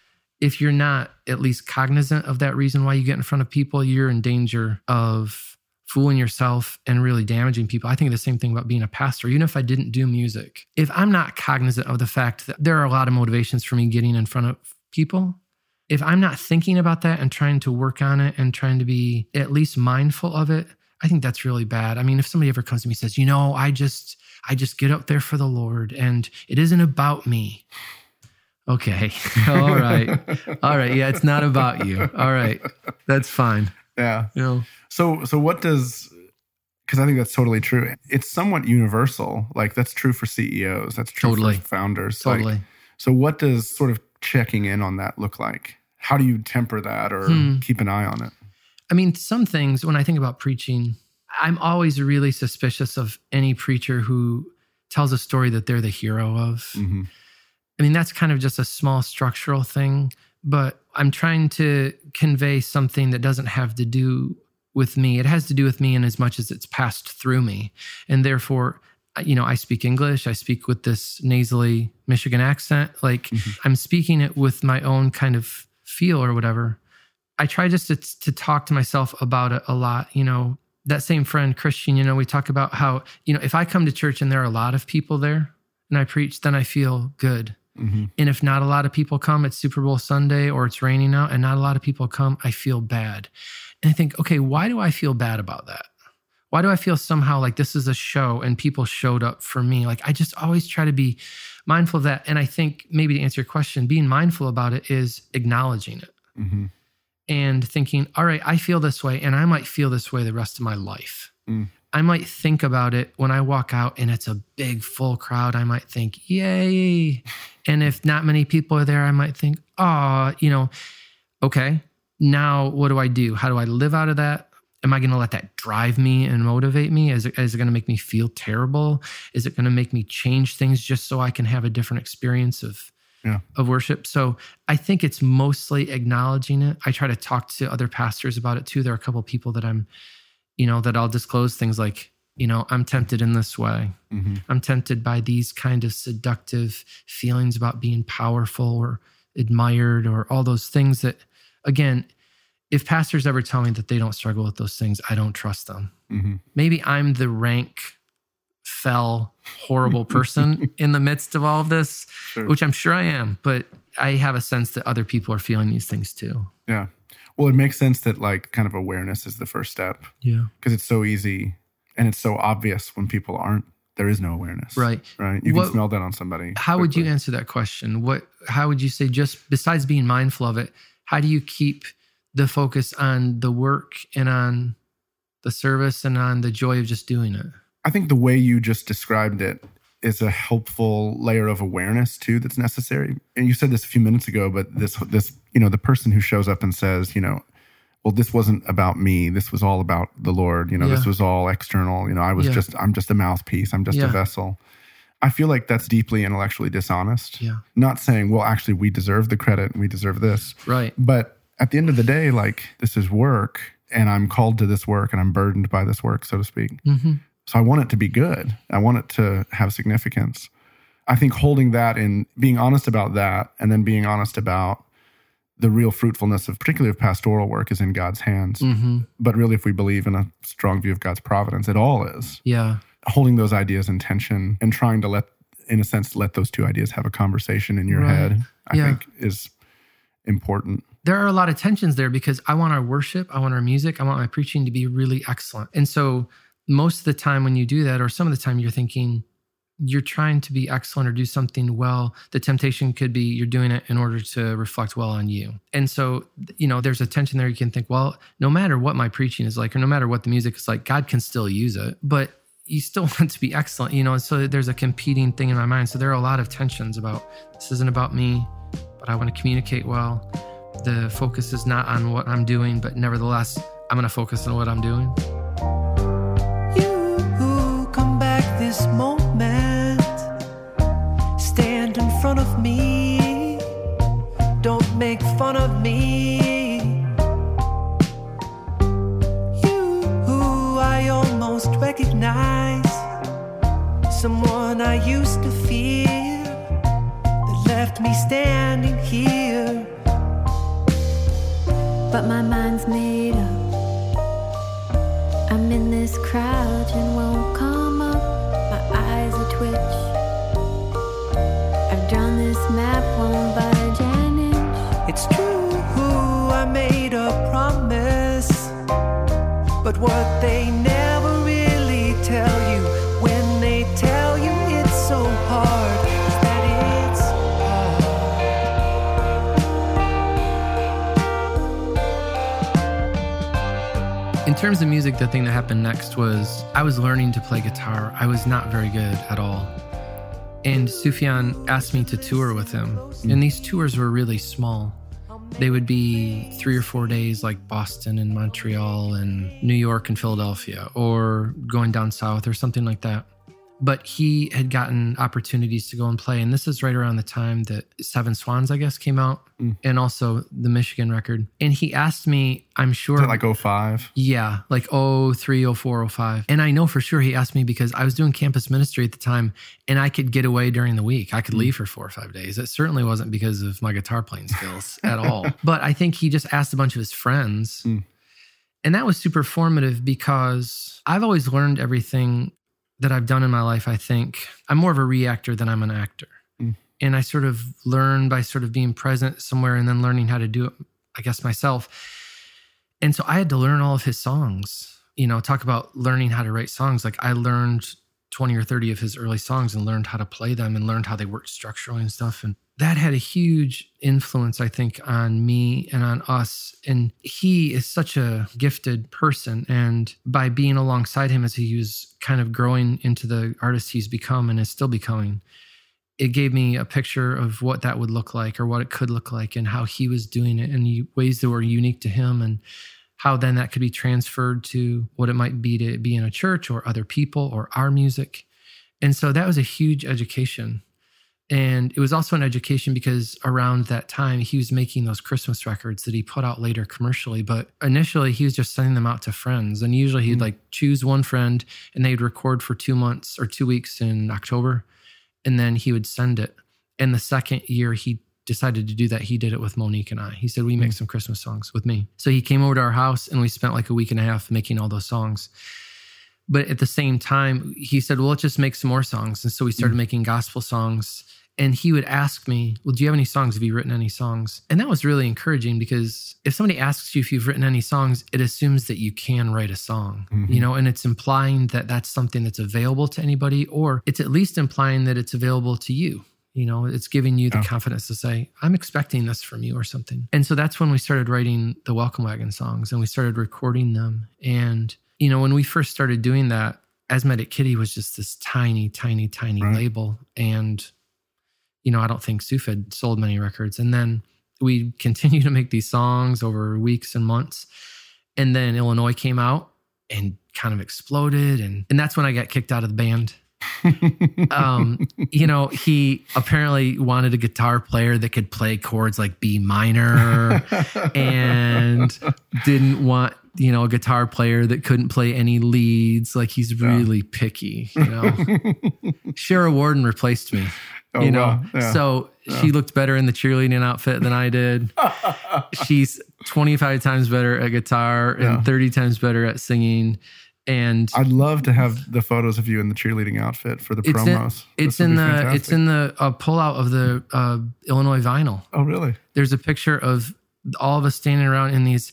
if you're not at least cognizant of that reason why you get in front of people, you're in danger of fooling yourself and really damaging people. I think the same thing about being a pastor. Even if I didn't do music, if I'm not cognizant of the fact that there are a lot of motivations for me getting in front of people, if I'm not thinking about that and trying to work on it and trying to be at least mindful of it, I think that's really bad. I mean, if somebody ever comes to me and says, you know, I just, I just get up there for the Lord and it isn't about me. Okay. All right. All right. Yeah. It's not about you. All right. That's fine. Yeah. You know, So, so what does, because I think that's totally true. It's somewhat universal. Like that's true for C E Os. That's true Totally. for founders. totally. Like, so what does sort of checking in on that look like? How do you temper that or Hmm. keep an eye on it? I mean, some things when I think about preaching, I'm always really suspicious of any preacher who tells a story that they're the hero of. Mm-hmm. I mean, that's kind of just a small structural thing, but I'm trying to convey something that doesn't have to do with me. It has to do with me in as much as it's passed through me. And therefore, you know, I speak English. I speak with this nasally Michigan accent. Like Mm-hmm. I'm speaking it with my own kind of feel or whatever. I try just to, to talk to myself about it a lot. You know, that same friend, Christian, you know, we talk about how, you know, if I come to church and there are a lot of people there and I preach, then I feel good. Mm-hmm. And if not a lot of people come, it's Super Bowl Sunday or it's raining out and not a lot of people come, I feel bad. And I think, okay, why do I feel bad about that? Why do I feel somehow like this is a show and people showed up for me? Like I just always try to be mindful of that. And I think maybe to answer your question, being mindful about it is acknowledging it Mm-hmm. and thinking, all right, I feel this way and I might feel this way the rest of my life. Mm. I might think about it when I walk out and it's a big full crowd. I might think, yay. And if not many people are there, I might think, oh, you know, okay, now what do I do? How do I live out of that? Am I going to let that drive me and motivate me? Is it, is it going to make me feel terrible? Is it going to make me change things just so I can have a different experience of Yeah. of worship? So I think it's mostly acknowledging it. I try to talk to other pastors about it too. There are a couple of people that I'm, you know, that I'll disclose things like, you know, I'm tempted in this way. Mm-hmm. I'm tempted by these kind of seductive feelings about being powerful or admired or all those things that, again, if pastors ever tell me that they don't struggle with those things, I don't trust them. Mm-hmm. Maybe I'm the rank, fell, horrible person in the midst of all of this, Sure. which I'm sure I am, but I have a sense that other people are feeling these things too. Yeah. Well, it makes sense that like kind of awareness is the first step Yeah. because it's so easy and it's so obvious when people aren't. There is no awareness. Right. Right. You What- can smell that on somebody. How would you quickly. answer that question? What, how would you say, just besides being mindful of it, how do you keep the focus on the work and on the service and on the joy of just doing it? I think the way you just described it is a helpful layer of awareness too that's necessary. And you said this a few minutes ago, but this, this, you know, the person who shows up and says, you know, well, this wasn't about me. This was all about the Lord. You know, Yeah. this was all external. You know, I was Yeah. just, I'm just a mouthpiece. I'm just Yeah. a vessel. I feel like that's deeply intellectually dishonest. Yeah. Not saying, well, actually, we deserve the credit and we deserve this. Right. But at the end of the day, like, this is work and I'm called to this work and I'm burdened by this work, so to speak. Mm-hmm. So I want it to be good. I want it to have significance. I think holding that and being honest about that, and then being honest about the real fruitfulness of particularly of pastoral work, is in God's hands. Mm-hmm. But really, if we believe in a strong view of God's providence, it all is. Yeah. Holding those ideas in tension and trying to let, in a sense, let those two ideas have a conversation in your Right. head, I Yeah. think is important. There are a lot of tensions there because I want our worship, I want our music, I want my preaching to be really excellent. And so most of the time when you do that, or some of the time you're thinking you're trying to be excellent or do something well, the temptation could be you're doing it in order to reflect well on you. And so, you know, there's a tension there. You can think, well, no matter what my preaching is like, or no matter what the music is like, God can still use it, but you still want to be excellent, you know? And so there's a competing thing in my mind. So there are a lot of tensions about, this isn't about me, but I want to communicate well. The focus is not on what I'm doing, but nevertheless, I'm going to focus on what I'm doing. You come back this moment, stand in front of me, don't make fun of me. You, I almost recognize someone I used to fear that left me standing here. But my mind's made up. I'm in this crouch and won't come up. My eyes are twitch. I've drawn this map, won't budge an inch. It's true, I made a promise, but what they never really tell you when they tell you it's so hard is that it's In terms of music, the thing that happened next was I was learning to play guitar. I was not very good at all. And Sufjan asked me to tour with him. And these tours were really small. They would be three or four days, like Boston and Montreal and New York and Philadelphia, or going down south or something like that. But he had gotten opportunities to go and play. And this is right around the time that Seven Swans, I guess, came out, mm. and also the Michigan record. And he asked me, I'm sure... Is that like oh five? Yeah, like oh three, oh four, oh five. And I know for sure he asked me because I was doing campus ministry at the time, and I could get away during the week. I could mm. leave for four or five days. It certainly wasn't because of my guitar playing skills at all. But I think he just asked a bunch of his friends. Mm. And that was super formative because I've always learned everything that I've done in my life. I think I'm more of a reactor than I'm an actor. Mm. And I sort of learn by sort of being present somewhere and then learning how to do it, I guess, myself. And so I had to learn all of his songs, you know, talk about learning how to write songs. Like I learned twenty or thirty of his early songs and learned how to play them and learned how they worked structurally and stuff. And that had a huge influence, I think, on me and on us. And he is such a gifted person. And by being alongside him as he was kind of growing into the artist he's become and is still becoming, it gave me a picture of what that would look like or what it could look like and how he was doing it in ways that were unique to him, and how then that could be transferred to what it might be to be in a church or other people or our music. And so that was a huge education. And it was also an education because around that time, he was making those Christmas records that he put out later commercially. But initially, he was just sending them out to friends. And usually he'd like choose one friend and they'd record for two months or two weeks in October. And then he would send it. And the second year he decided to do that, he did it with Monique and I. He said, we make some Christmas songs with me. So he came over to our house and we spent like a week and a half making all those songs. But at the same time, he said, well, let's just make some more songs. And so we started mm. making gospel songs. And he would ask me, well, do you have any songs? Have you written any songs? And that was really encouraging because if somebody asks you if you've written any songs, it assumes that you can write a song, mm-hmm. you know, and it's implying that that's something that's available to anybody, or it's at least implying that it's available to you. You know, it's giving you the oh. confidence to say, I'm expecting this from you or something. And so that's when we started writing the Welcome Wagon songs and we started recording them. And, you know, when we first started doing that, Asthmatic Kitty was just this tiny, tiny, tiny Right. label. And, you know, I don't think Suf had sold many records. And then we continued to make these songs over weeks and months. And then Illinois came out and kind of exploded. And, and that's when I got kicked out of the band. um, you know, he apparently wanted a guitar player that could play chords like B minor and didn't want, you know, a guitar player that couldn't play any leads. Like he's really yeah. picky, you know. Shara Warden replaced me, oh, you know. Wow. Yeah. So yeah. she looked better in the cheerleading outfit than I did. She's twenty-five times better at guitar and yeah. thirty times better at singing. And I'd love to have the photos of you in the cheerleading outfit for the it's promos. In, it's, in the, it's in the it's in the uh, pullout of the uh, Illinois vinyl. Oh, really? There's a picture of all of us standing around in these.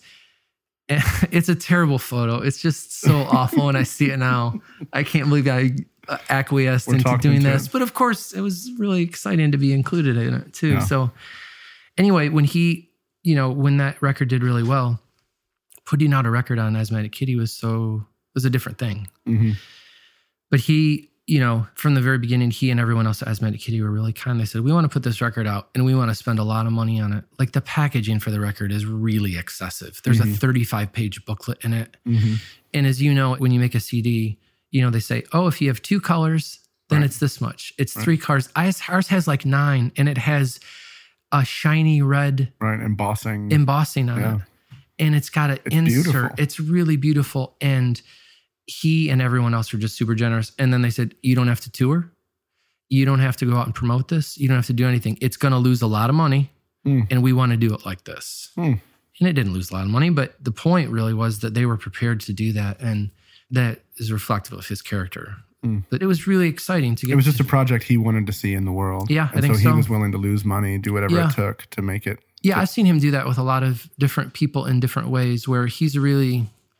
It's a terrible photo. It's just so awful. And I see it now. I can't believe I acquiesced We're into doing this. It. But of course, it was really exciting to be included in it too. Yeah. So anyway, when he, you know, when that record did really well, putting out a record on Asthmatic Kitty was so... was a different thing. Mm-hmm. But he, you know, from the very beginning, he and everyone else at Asthmatic Kitty were really kind. They said, we want to put this record out and we want to spend a lot of money on it. Like the packaging for the record is really excessive. There's mm-hmm. a thirty-five page booklet in it. Mm-hmm. And as you know, when you make a C D, you know, they say, oh, if you have two colors, then right. it's this much. It's right. three colors. Ours has like nine and it has a shiny red right embossing embossing on yeah. it. And it's got an it's insert. Beautiful. It's really beautiful. And he and everyone else were just super generous. And then they said, you don't have to tour. You don't have to go out and promote this. You don't have to do anything. It's going to lose a lot of money. Mm. And we want to do it like this. Mm. And it didn't lose a lot of money. But the point really was that they were prepared to do that. And that is reflective of his character. Mm. But it was really exciting to get. It was just a project he wanted to see in the world. Yeah, and I think so. so. He was willing to lose money, do whatever yeah. it took to make it. Yeah, I've seen him do that with a lot of different people in different ways where he's really,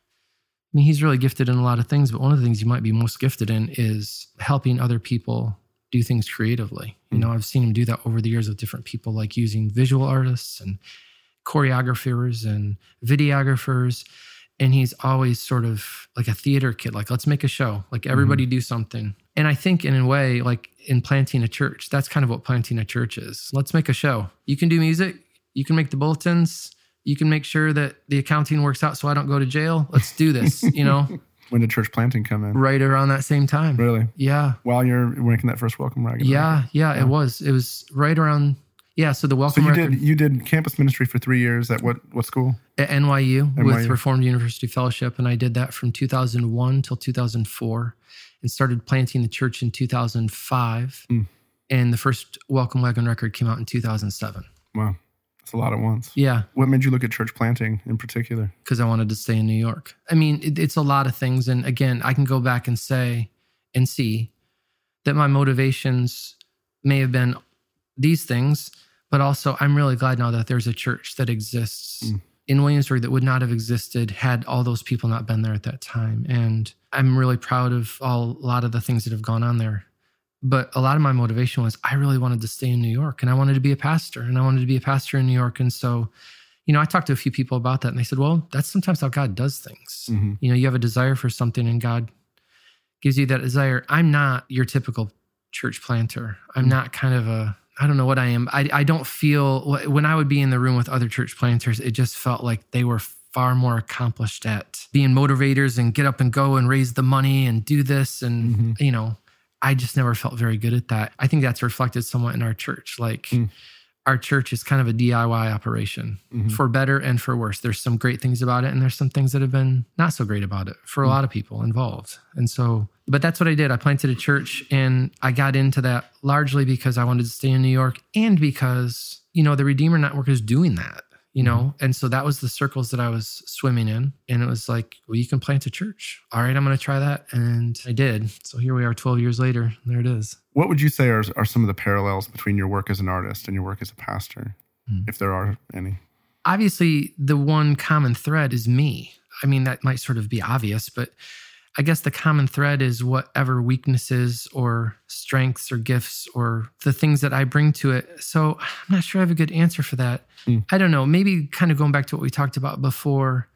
I mean, he's really gifted in a lot of things, but one of the things you might be most gifted in is helping other people do things creatively. You know, I've seen him do that over the years with different people, like using visual artists and choreographers and videographers. And he's always sort of like a theater kid, like, let's make a show, like everybody mm-hmm. do something. And I think in a way, like in planting a church, that's kind of what planting a church is. Let's make a show. You can do music. You can make the bulletins. You can make sure that the accounting works out so I don't go to jail. Let's do this, you know? When did church planting come in? Right around that same time. Really? Yeah. While you're making that first Welcome Wagon? Yeah, yeah, yeah, it was. It was right around, yeah, so the Welcome So you record, did you did campus ministry for three years at what, what school? At N Y U, N Y U with Reformed University Fellowship, and I did that from two thousand one till two thousand four and started planting the church in two thousand five. Mm. And the first Welcome Wagon record came out in two thousand seven. Wow. That's a lot at once. Yeah. What made you look at church planting in particular? Because I wanted to stay in New York. I mean, it, it's a lot of things. And again, I can go back and say and see that my motivations may have been these things, but also I'm really glad now that there's a church that exists mm. in Williamsburg that would not have existed had all those people not been there at that time. And I'm really proud of all, a lot of the things that have gone on there. But a lot of my motivation was I really wanted to stay in New York and I wanted to be a pastor and I wanted to be a pastor in New York. And so, you know, I talked to a few people about that and they said, well, that's sometimes how God does things. Mm-hmm. You know, you have a desire for something and God gives you that desire. I'm not your typical church planter. I'm mm-hmm. not kind of a, I don't know what I am. I, I don't feel, when I would be in the room with other church planters, it just felt like they were far more accomplished at being motivators and get up and go and raise the money and do this. And, mm-hmm. you know, I just never felt very good at that. I think that's reflected somewhat in our church. Like mm. our church is kind of a D I Y operation mm-hmm. for better and for worse. There's some great things about it and there's some things that have been not so great about it for a mm. lot of people involved. And so, but that's what I did. I planted a church and I got into that largely because I wanted to stay in New York and because, you know, the Redeemer Network is doing that. You know, mm-hmm. and so that was the circles that I was swimming in. And it was like, well, you can plant a church. All right, I'm going to try that. And I did. So here we are twelve years later. There it is. What would you say are, are some of the parallels between your work as an artist and your work as a pastor, mm. if there are any? Obviously, the one common thread is me. I mean, that might sort of be obvious, but I guess the common thread is whatever weaknesses or strengths or gifts or the things that I bring to it. So I'm not sure I have a good answer for that. Mm. I don't know. Maybe kind of going back to what we talked about before,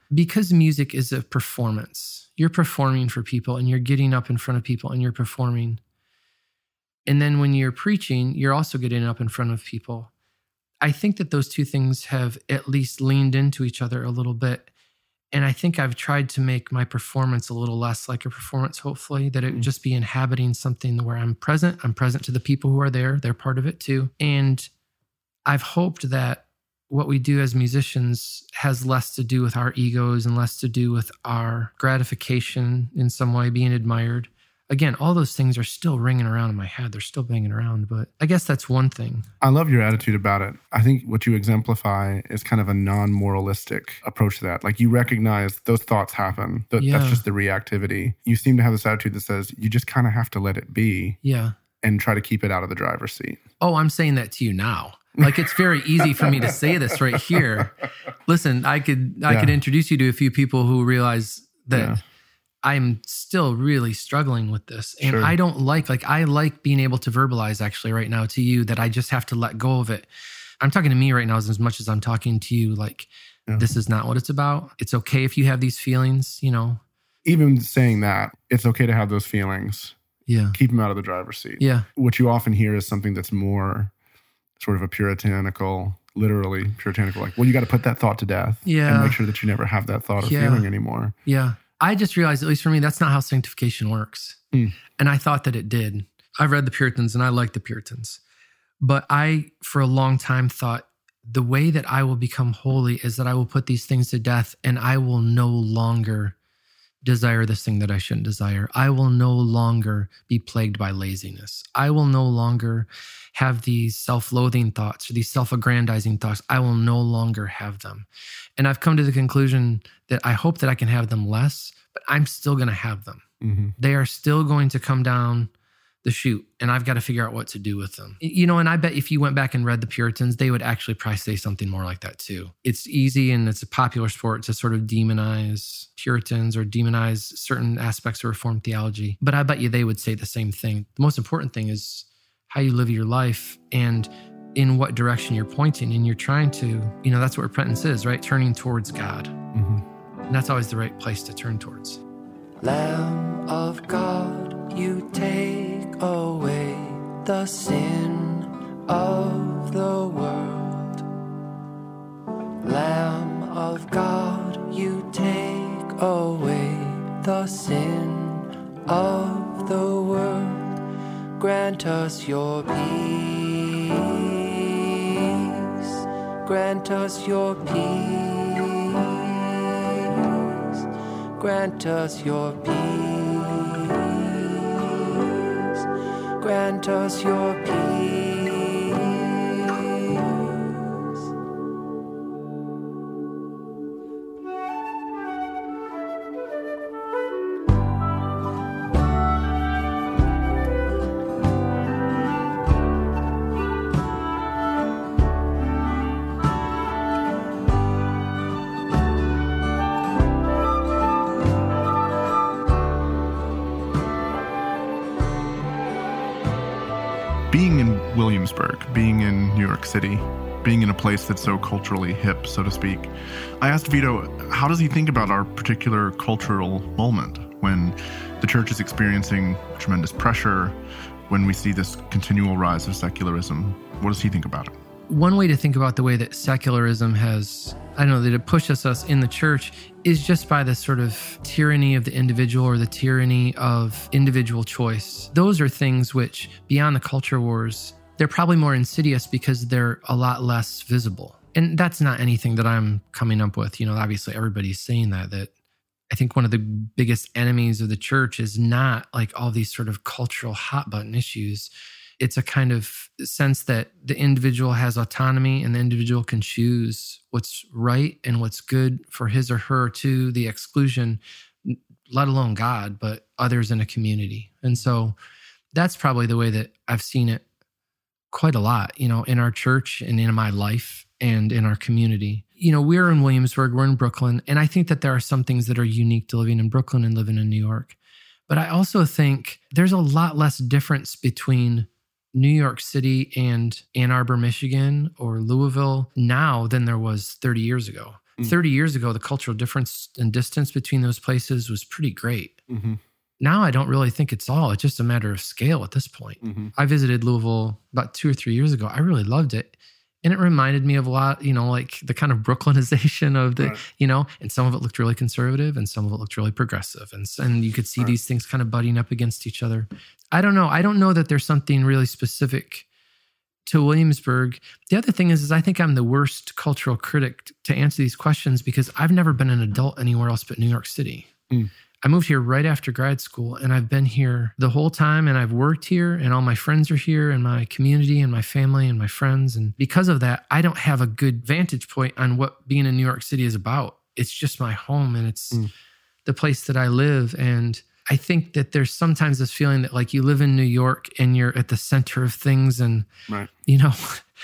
Because music is a performance. You're performing for people and you're getting up in front of people and you're performing. And then when you're preaching, you're also getting up in front of people. I think that those two things have at least leaned into each other a little bit. And I think I've tried to make my performance a little less like a performance, hopefully, that it would just be inhabiting something where I'm present. I'm present to the people who are there. They're part of it too. And I've hoped that what we do as musicians has less to do with our egos and less to do with our gratification in some way, being admired. Again, all those things are still ringing around in my head. They're still banging around, but I guess that's one thing. I love your attitude about it. I think what you exemplify is kind of a non-moralistic approach to that. Like you recognize those thoughts happen. Th- Yeah. That's just the reactivity. You seem to have this attitude that says you just kind of have to let it be Yeah. and try to keep it out of the driver's seat. Oh, I'm saying that to you now. Like it's very easy for me to say this right here. Listen, I could I Yeah. could introduce you to a few people who realize that Yeah. I'm still really struggling with this. And Sure. I don't like, like I like being able to verbalize actually right now to you that I just have to let go of it. I'm talking to me right now as, as much as I'm talking to you, like Yeah. this is not what it's about. It's okay if you have these feelings, you know? Even saying that, it's okay to have those feelings. Yeah. Keep them out of the driver's seat. Yeah. What you often hear is something that's more sort of a puritanical, literally puritanical, like, well, you got to put that thought to death Yeah. and make sure that you never have that thought or Yeah. feeling anymore. Yeah. I just realized, at least for me, that's not how sanctification works. Hmm. And I thought that it did. I've read the Puritans and I like the Puritans. But I, for a long time, thought the way that I will become holy is that I will put these things to death and I will no longer desire this thing that I shouldn't desire. I will no longer be plagued by laziness. I will no longer have these self-loathing thoughts or these self-aggrandizing thoughts. I will no longer have them. And I've come to the conclusion that I hope that I can have them less, but I'm still going to have them. Mm-hmm. They are still going to come down the chute, and I've got to figure out what to do with them. You know, and I bet if you went back and read the Puritans, they would actually probably say something more like that too. It's easy and it's a popular sport to sort of demonize Puritans or demonize certain aspects of Reformed theology. But I bet you they would say the same thing. The most important thing is how you live your life and in what direction you're pointing. And you're trying to, you know, that's what repentance is, right? Turning towards God. Mm-hmm. And that's always the right place to turn towards. Lamb of God, you take away the sin of the world. Lamb of God, you take away the sin of the world. Grant us your peace. Grant us your peace. Grant us your peace. Grant us your peace. Being in Williamsburg, being in New York City, being in a place that's so culturally hip, so to speak, I asked Vito, how does he think about our particular cultural moment when the church is experiencing tremendous pressure, when we see this continual rise of secularism? What does he think about it? One way to think about the way that secularism has, I don't know, that it pushes us in the church is just by the sort of tyranny of the individual or the tyranny of individual choice. Those are things which, beyond the culture wars, they're probably more insidious because they're a lot less visible. And that's not anything that I'm coming up with. You know, obviously everybody's saying that, that I think one of the biggest enemies of the church is not like all these sort of cultural hot button issues. It's a kind of sense that the individual has autonomy and the individual can choose what's right and what's good for his or her to the exclusion, let alone God, but others in a community. And so that's probably the way that I've seen it quite a lot, you know, in our church and in my life and in our community. You know, we're in Williamsburg, we're in Brooklyn, and I think that there are some things that are unique to living in Brooklyn and living in New York. But I also think there's a lot less difference between New York City and Ann Arbor, Michigan, or Louisville now than there was thirty years ago. Mm. thirty years ago, the cultural difference and distance between those places was pretty great. Mm-hmm. Now I don't really think it's all. It's just a matter of scale at this point. Mm-hmm. I visited Louisville about two or three years ago. I really loved it. And it reminded me of a lot, you know, like the kind of Brooklynization of the, Right. you know, and some of it looked really conservative and some of it looked really progressive. And, and you could see Right. these things kind of butting up against each other. I don't know. I don't know that there's something really specific to Williamsburg. The other thing is, is I think I'm the worst cultural critic to answer these questions because I've never been an adult anywhere else but New York City. Mm. I moved here right after grad school and I've been here the whole time and I've worked here and all my friends are here and my community and my family and my friends. And because of that, I don't have a good vantage point on what being in New York City is about. It's just my home and it's Mm. the place that I live. And I think that there's sometimes this feeling that like you live in New York and you're at the center of things. And, Right. you know,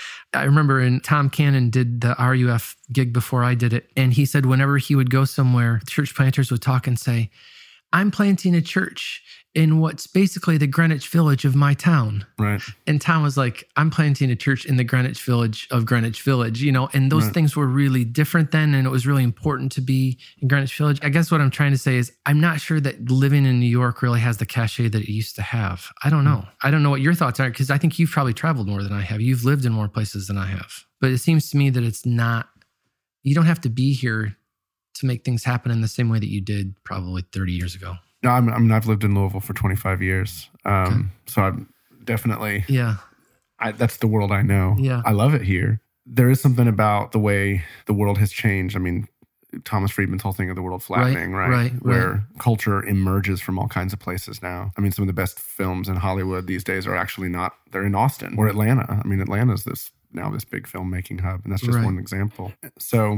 I remember when Tom Cannon did the R U F gig before I did it. And he said whenever he would go somewhere, church planters would talk and say, I'm planting a church in what's basically the Greenwich Village of my town. Right. And Tom was like, I'm planting a church in the Greenwich Village of Greenwich Village, you know, and those Right. things were really different then. And it was really important to be in Greenwich Village. I guess what I'm trying to say is I'm not sure that living in New York really has the cachet that it used to have. I don't know. I don't know what your thoughts are because I think you've probably traveled more than I have. You've lived in more places than I have. But it seems to me that it's not, you don't have to be here to make things happen in the same way that you did probably thirty years ago. No, I'm, I mean, I've lived in Louisville for twenty-five years. Um, Okay. So I'm definitely, Yeah. I, that's the world I know. Yeah. I love it here. There is something about the way the world has changed. I mean, Thomas Friedman's whole thing of the world flattening, right? right, Where right. culture emerges from all kinds of places now. I mean, some of the best films in Hollywood these days are actually not, they're in Austin or Atlanta. I mean, Atlanta's this now this big filmmaking hub, and that's just Right. one example. So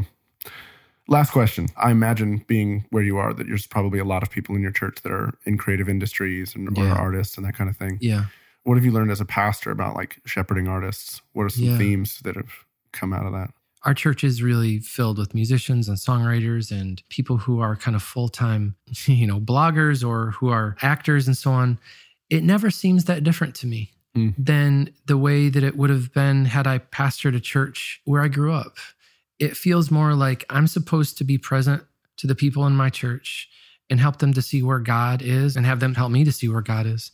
last question. I imagine being where you are, that there's probably a lot of people in your church that are in creative industries and or Yeah. artists and that kind of thing. Yeah. What have you learned as a pastor about like shepherding artists? What are some Yeah. themes that have come out of that? Our church is really filled with musicians and songwriters and people who are kind of full-time, you know, bloggers or who are actors and so on. It never seems that different to me Mm. than the way that it would have been had I pastored a church where I grew up. It feels more like I'm supposed to be present to the people in my church and help them to see where God is and have them help me to see where God is.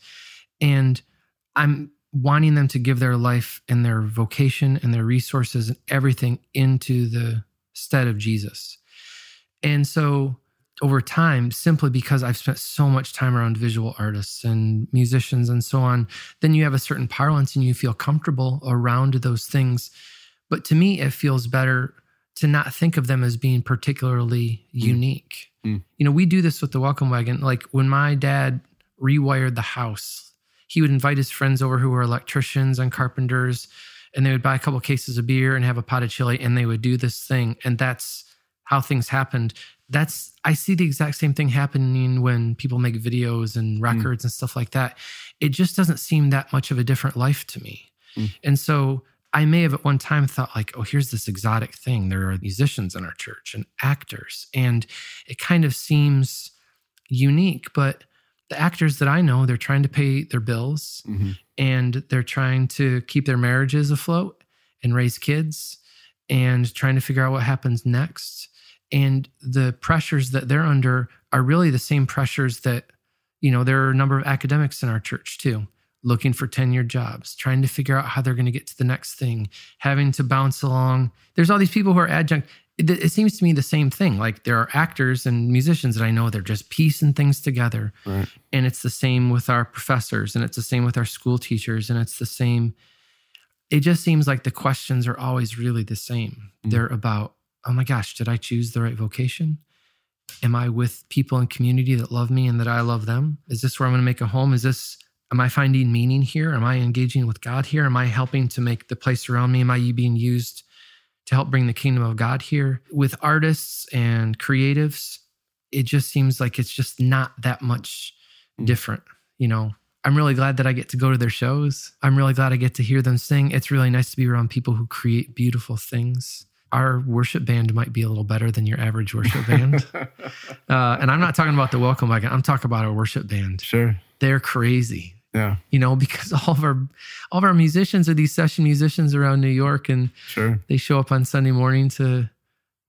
And I'm wanting them to give their life and their vocation and their resources and everything into the stead of Jesus. And so over time, simply because I've spent so much time around visual artists and musicians and so on, then you have a certain parlance and you feel comfortable around those things. But to me, it feels better to not think of them as being particularly unique. Mm. You know, we do this with the Welcome Wagon. Like when my dad rewired the house, he would invite his friends over who were electricians and carpenters, and they would buy a couple cases of beer and have a pot of chili, and they would do this thing. And that's how things happened. That's, I see the exact same thing happening when people make videos and records mm. and stuff like that. It just doesn't seem that much of a different life to me. Mm. And so I may have at one time thought like, oh, here's this exotic thing. There are musicians in our church and actors, and it kind of seems unique, but the actors that I know, they're trying to pay their bills mm-hmm. and they're trying to keep their marriages afloat and raise kids and trying to figure out what happens next. And the pressures that they're under are really the same pressures that, you know, there are a number of academics in our church too, looking for tenured jobs, trying to figure out how they're going to get to the next thing, having to bounce along. There's all these people who are adjunct. It, it seems to me the same thing. Like there are actors and musicians that I know, they're just piecing things together. Right. And it's the same with our professors, and it's the same with our school teachers, and it's the same. It just seems like the questions are always really the same. Mm. They're about, oh my gosh, did I choose the right vocation? Am I with people in community that love me and that I love them? Is this where I'm going to make a home? Is this, am I finding meaning here? Am I engaging with God here? Am I helping to make the place around me? Am I being used to help bring the kingdom of God here? With artists and creatives, it just seems like it's just not that much mm. different. You know, I'm really glad that I get to go to their shows. I'm really glad I get to hear them sing. It's really nice to be around people who create beautiful things. Our worship band might be a little better than your average worship band. uh, and I'm not talking about the Welcome Wagon. I'm talking about our worship band. Sure. They're crazy. Yeah. You know, because all of our all of our musicians are these session musicians around New York, and sure. they show up on Sunday morning to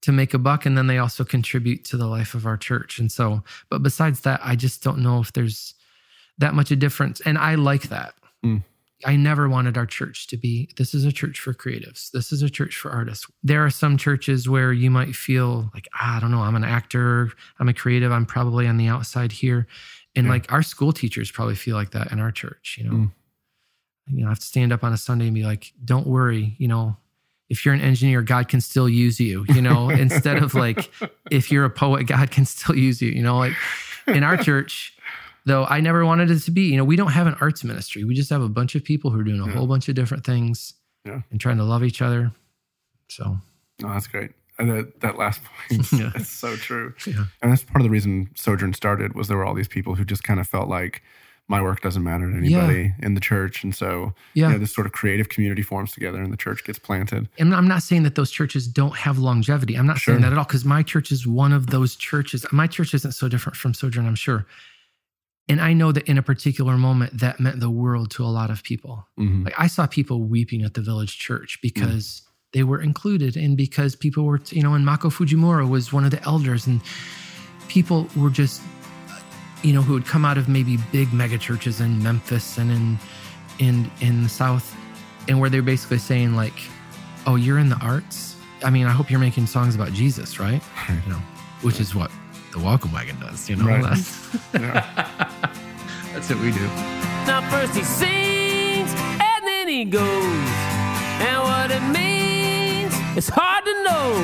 to make a buck, and then they also contribute to the life of our church. And so, but besides that, I just don't know if there's that much a difference. And I like that. Mm. I never wanted our church to be, this is a church for creatives. This is a church for artists. There are some churches where you might feel like, ah, I don't know, I'm an actor, I'm a creative, I'm probably on the outside here. And yeah. like our school teachers probably feel like that in our church, you know. Mm. You know, I have to stand up on a Sunday and be like, don't worry, you know, if you're an engineer, God can still use you, you know, instead of like, if you're a poet, God can still use you, you know, like in our church, though I never wanted it to be, you know, we don't have an arts ministry. We just have a bunch of people who are doing a yeah. whole bunch of different things yeah. and trying to love each other. So. Oh, that's great. And that, that last point, yeah. that's so true. Yeah. And that's part of the reason Sojourn started, was there were all these people who just kind of felt like my work doesn't matter to anybody yeah. in the church. And so yeah. you know, this sort of creative community forms together and the church gets planted. And I'm not saying that those churches don't have longevity. I'm not sure. saying that at all, because my church is one of those churches. My church isn't so different from Sojourn, I'm sure. And I know that in a particular moment, that meant the world to a lot of people. Mm-hmm. Like I saw people weeping at the Village Church because mm. they were included, and because people were, you know, and Mako Fujimura was one of the elders, and people were just, you know, who would come out of maybe big mega churches in Memphis and in in in the South, and where they're basically saying like, "Oh, you're in the arts? I mean, I hope you're making songs about Jesus, right?" You know, which is what the Welcome Wagon does, you know. Right. That's, yeah. that's what we do. Now first he sings and then he goes, and what it means, it's hard to know.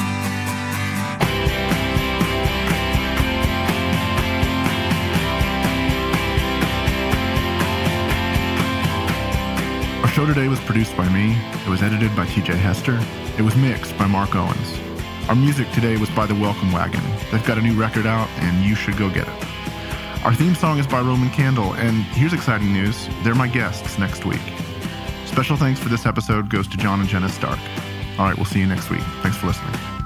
Our show today was produced by me. It was edited by T J Hester. It was mixed by Mark Owens. Our music today was by The Welcome Wagon. They've got a new record out, and you should go get it. Our theme song is by Roman Candle, and here's exciting news. They're my guests next week. Special thanks for this episode goes to John and Jenna Stark. All right, we'll see you next week. Thanks for listening.